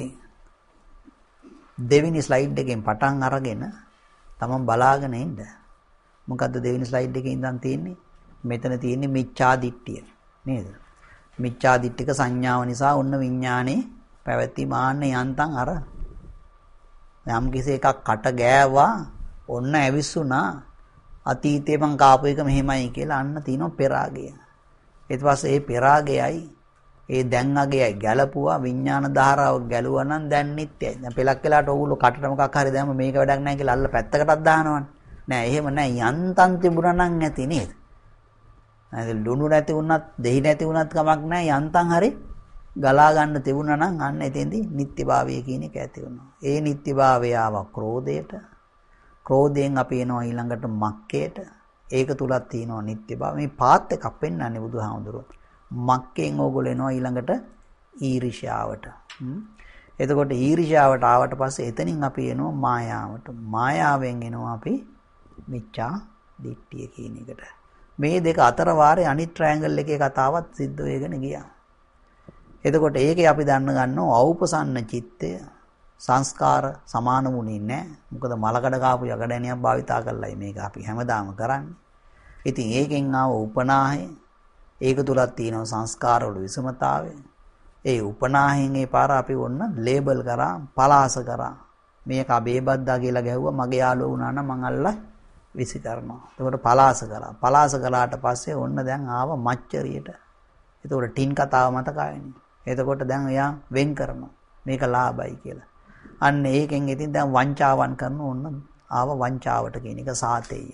දෙවෙනි ස්ලයිඩ් එකෙන් පටන් අරගෙන තමන් බලාගෙන ඉන්න. මොකද්ද දෙවෙනි ස්ලයිඩ් එකේ ඉඳන් තියෙන්නේ? මෙතන තියෙන්නේ මිච්ඡා දිට්ඨිය නේද? මිච්ඡා දිට්ඨික සංඥාව නිසා ඔන්න විඥානේ පැවැත්ම ආන්නේ යන්තම් අර යම් කිසි එකක් කට ගෑවා ඔන්න ඇවිස්සුනා අතීතේ මං කාපු එක මෙහෙමයි කියලා අන්න තියෙනවා පෙරාගය. ඊට පස්සේ ඒ පෙරාගයයි ඒ දැන් අගයයි ගැලපුවා විඥාන ධාරාව ගැලුවා නම් දැන් නිට්ටයයි. දැන් පෙලක් වෙලාට ඕගොල්ලෝ කටට මොකක් හරි දැම්ම මේක වැඩක් නැහැ කියලා අල්ල පැත්තකටත් දානවනේ. නෑ එහෙම නෑ යන්තම් තිබුණා නම් ඇති නේද? නැත්නම් ලුණු නැති වුණත් දෙහි නැති වුණත් කමක් නෑ යන්තම් හරි ගලා ගන්න තිබුණා නම් අන්න එතෙන්දී නිට්ටයභාවය කියන එක ඇති වෙනවා. ඒ නිට්ටයභාවය ආව ක්‍රෝධයට. ක්‍රෝධයෙන් අපි එනවා ඊළඟට මක්කයට. ඒක තුලක් තියෙනවා නිට්ටයභාවය. මේ පාත් එකක් පෙන්වන්නේ බුදුහාමුදුරුවෝ. මක්කෙන් ඕගොල්ලෝ එනවා ඊළඟට ඊර්ෂ්‍යාවට. එතකොට ඊර්ෂ්‍යාවට ආවට පස්සේ එතනින් අපි එනවා මායාවට. මායාවෙන් එනවා අපි මිච්ඡා දිට්ඨිය කියන එකට. මේ දෙක අතර වාරේ අනිත් ට්‍රයැන්ගල් එකේ කතාවත් සිද්ධ වෙගෙන ගියා. එතකොට ඒකේ අපි දන්න ගන්නවා අවුපසන්න චිත්තය සංස්කාර සමාන වුණේ නැහැ. මොකද මලකඩ කාපු යකඩැණියක් භාවිතා කරලායි මේක අපි හැමදාම කරන්නේ. ඉතින් ඒකෙන් ආව උපනාහය ඒක තුලක් තියෙනවා සංස්කාර වල විසමතාවය. ඒ උපනාහයෙන් ඒ පාර අපි වොන්න ලේබල් කරා පලාස කරා. මේක අබේබද්දා කියලා ගැහුවා මගේ යාළුවා වුණා නම් මං අල්ලා විසි කරනවා. එතකොට පලාස කරා. පලාස කළාට පස්සේ ඔන්න දැන් ආව මච්චරියට. එතකොට ටින් කතාව මතකයිනේ. එතකොට දැන් එයා වෙන් කරනවා. මේක ලාභයි කියලා. අන්න ඒකෙන් ඉතින් දැන් වංචාවන් කරන ඕන්න ආව වංචාවට කියන එක සාතේය.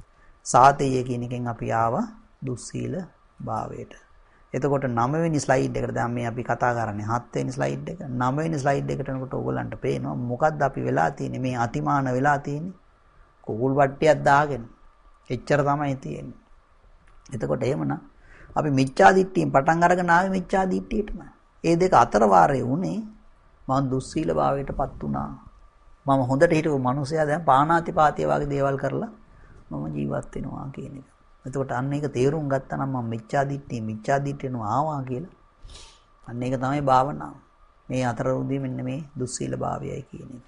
සාතේය කියන එකෙන් අපි ආව දුස්සීල භාවයට. එතකොට නව වෙනි ස්ලයිඩ් එකට දැන් මේ අපි කතා කරන්නේ හත් වෙනි ස්ලයිඩ් එක. නව වෙනි ස්ලයිඩ් එකට එනකොට ඕගොල්ලන්ට පේනවා මොකද්ද අපි වෙලා තියෙන්නේ මේ අතිමාන වෙලා තියෙන්නේ. කුකුල් වට්ටියක් දාගෙන. එච්චර තමයි තියෙන්නේ. එතකොට එහෙමනම් අපි මිච්ඡා දිට්ඨියෙන් පටන් අරගෙන ආවේ මිච්ඡා දිට්ඨියටම. ඒ දෙක අතර වාරේ උනේ මම දුස්සීල භාවයටපත් වුණා. මම හොඳට හිටපු මිනිසයා දැන් පාණාතිපාතිය වගේ දේවල් කරලා මම ජීවත් වෙනවා කියන එක. එතකොට අන්න ඒක තේරුම් ගත්තා නම් මම මිච්ඡා දිට්ඨිය මිච්ඡා දිට්ඨියන ආවා කියලා. අන්න ඒක තමයි භාවනාව. මේ අතර උදී මෙන්න මේ දුස්සීල භාවයයි කියන එක.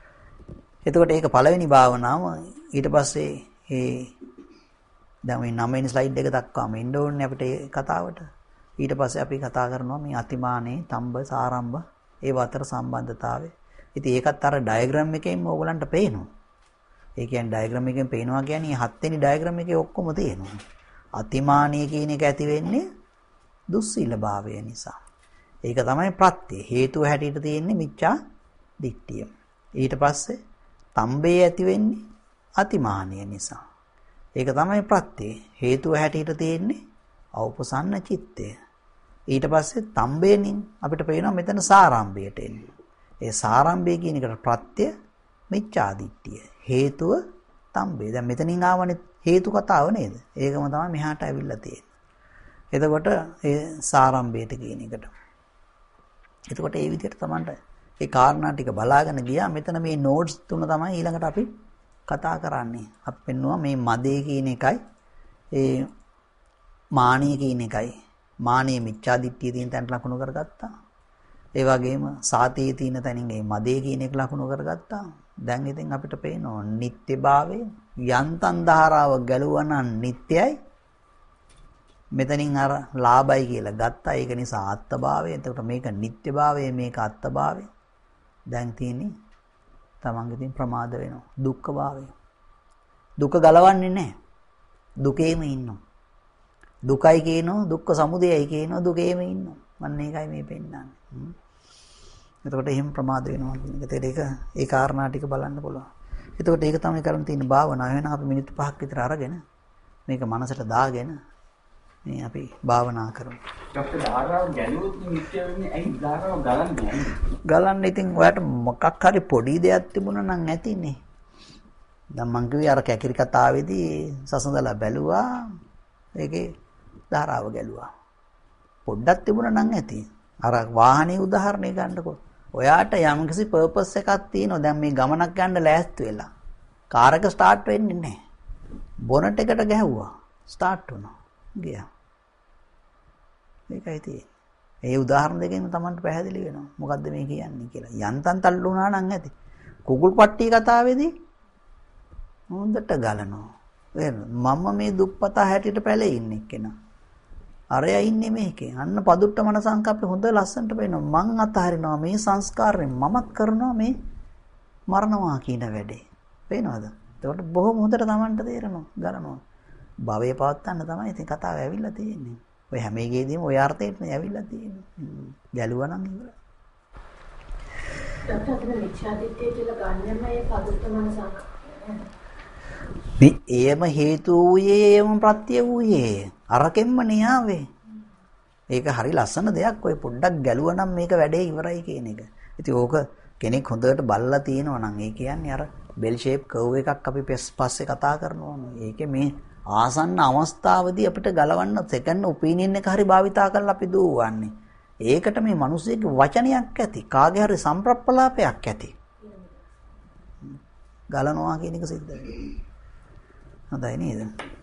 එතකොට ඒක පළවෙනි භාවනාව. ඊට පස්සේ ඒ දැන් මේ නව වෙනි ස්ලයිඩ් එක දක්වාම එන්න ඕනේ අපිට ඒ කතාවට. ඊට පස්සේ අපි කතා කරනවා මේ අතිමානේ, තම්බ, සාරම්භ ඒ අතර සම්බන්ධතාවය. ඉතින් ඒකත් අර ඩයග්‍රෑම් එකෙන්ම ඕගලන්ට පේනවා. ඒ කියන්නේ ඩයග්‍රෑම් එකෙන් පේනවා කියන්නේ හත් වෙනි ඩයග්‍රෑම් එකේ ඔක්කොම තියෙනවා. අතිමානීය කියන එක ඇති වෙන්නේ දුස්සීල භාවය නිසා. ඒක තමයි ප්‍රත්‍ය. හේතුව හැටියට තියෙන්නේ මිච්ඡා දිට්ඨිය. ඊට පස්සේ තම්බේ ඇති වෙන්නේ අතිමානීය නිසා. ඒක තමයි ප්‍රත්‍ය. හේතුව හැටියට තියෙන්නේ අවපසන්න චිත්තය. ඊට පස්සේ තම්බේනින් අපිට පේනවා මෙතන සාරාම්භයට එන්නේ. ඒ සාරාම්භය කියන එකට ප්‍රත්‍ය මිච්ඡා දිට්ඨිය. හේතුව තම්බේ. දැන් මෙතනින් ආවනේ හේතු කතාව නේද? ඒකම තමයි මෙහාට ඇවිල්ලා තියෙන්නේ. එතකොට ඒ සාරාම්භයට කියන එකට. එතකොට ඒ විදිහට තමයි ඒ කාරණා ටික බලාගෙන ගියා. මෙතන මේ නෝට්ස් තුන තමයි ඊළඟට අපි කතා කරන්නේ. අපි පෙන්නවා මේ මදේ කියන එකයි ඒ මානිය කියන එකයි. මානිය මිච්ඡා දිට්ඨිය තියෙන තැනට ලකුණු කරගත්තා. ඒ වගේම සාතේ තියෙන තැනින් මේ මදේ කියන එක ලකුණු කරගත්තා. දැන් ඉතින් අපිට පේනවා නිට්ටයභාවය යන්තම් ධාරාව ගැලුවා නම් නිට්ටයයි. මෙතනින් අර ලාභයි කියලා ගත්තා. ඒක නිසා අත්භාවය. එතකොට මේක නිට්ටයභාවය මේක අත්භාවය. දැන් තියෙන්නේ තමන්ගේ තියෙන ප්‍රමාද වෙනවා. දුක්ඛභාවය. දුක ගලවන්නේ නැහැ. දුකේම ඉන්නවා. දුකයි කියනවා දුක්ඛ සමුදයයි කියනවා දුකේම ඉන්නවා. මන්න ඒකයි මේ පෙන්නන්නේ. එතකොට එහෙම ප්‍රමාද වෙනවා කියන එක. ඒක ඒ කාරණා ටික බලන්න පුළුවන්. එතකොට ඒක තමයි කරන්න තියෙන භාවනාව. එහෙනම් අපි මිනිත්තු පහක් විතර අරගෙන මේක මනසට දාගෙන මේ අපි භාවනා කරමු. ડોක්ටර් ධාරාව ගැලුවොත් නිත්‍ය වෙන්නේ ඇයි ධාරාව ගලන්නේ ඇයි? ගලන්න ඉතින් ඔයාලට මොකක් හරි පොඩි දෙයක් තිබුණා නම් ඇතිනේ. දැන් මං කිව්වේ අර කැකිරි කතාවේදී සසඳලා බැලුවා. ඒකේ ධාරාව ගැලුවා. පොඩ්ඩක් තිබුණා නම් ඇති. අර වාහනේ උදාහරණයක් ගන්නකො. ඔයාට යම්කිසි පර්පස් එකක් තියෙනවා. දැන් මේ ගමනක් යන්න ලෑස්ති වෙලා. කාර් එක ස්ටාර්ට් වෙන්නේ නැහැ. බොනට් එකට ගැහුවා. ස්ටාර්ට් වුණා. ගියා. ඒකයි තියෙන්නේ. ඒ උදාහරණ දෙකෙන් තමයි පැහැදිලි වෙනවා. මොකද්ද මේ කියන්නේ කියලා. යන්තම් තල්ලු වුණා නම් ඇති. කුකුල් පට්ටිය කතාවේදී හොඳට ගලනවා. මම මේ දුප්පතා හැටියට පැලේ ඉන්නේ කෙනා. අරයා ඉන්නේ මේකේ. අන්න පදුට්ට මන සංකප්පේ හොඳ ලස්සනට පේනවා. මං අතහරිනවා මේ සංස්කාරයෙන් මමත් කරනවා මේ මරණවා කියන වැඩේ. පේනවද? ඒකට බොහොම හොඳට Tamanට තේරෙනවා. ගලනවා. භවයේ පවත්තන්න තමයි ඉතින් කතාව ඇවිල්ලා තියෙන්නේ. ඔය හැම එකේදීම ඔය අර්ථයට නේ ඇවිල්ලා තියෙන්නේ. ගැලුවා නම් ඉවරයි. අපිට මිච්ඡාදිත්‍ය කියලා ගන්නෙම මේ පදුට්ට මන සංකප්පය. මේ එයම හේතු වූයේ එයම ප්‍රත්‍ය වූයේ අරකෙම්ම න්යාවේ. ඒක හරි ලස්සන දෙයක්. ඔය පොඩ්ඩක් ගැලුවා නම් මේක වැඩේ ඉවරයි කියන එක. ඉතින් ඕක කෙනෙක් හොඳට බලලා තියෙනවා නම් ඒ කියන්නේ අර බෙල් ෂේප් කර්ව් එකක් අපි පස්සේ කතා කරනවා. ඒකේ මේ ආසන්න අවස්ථාවේදී අපිට ගලවන්න සෙකන්ඩ් ඔපිනියන් එක හරි භාවිතා කරලා අපි දුවන්නේ. ඒකට මේ මිනිස්සෙගේ වචනයක් ඇති. කාගේ හරි සම්ප්‍රප්පලාපයක් ඇති. ගලනවා කියන එක සිද්ධ වෙනවා. හොඳයි නේද?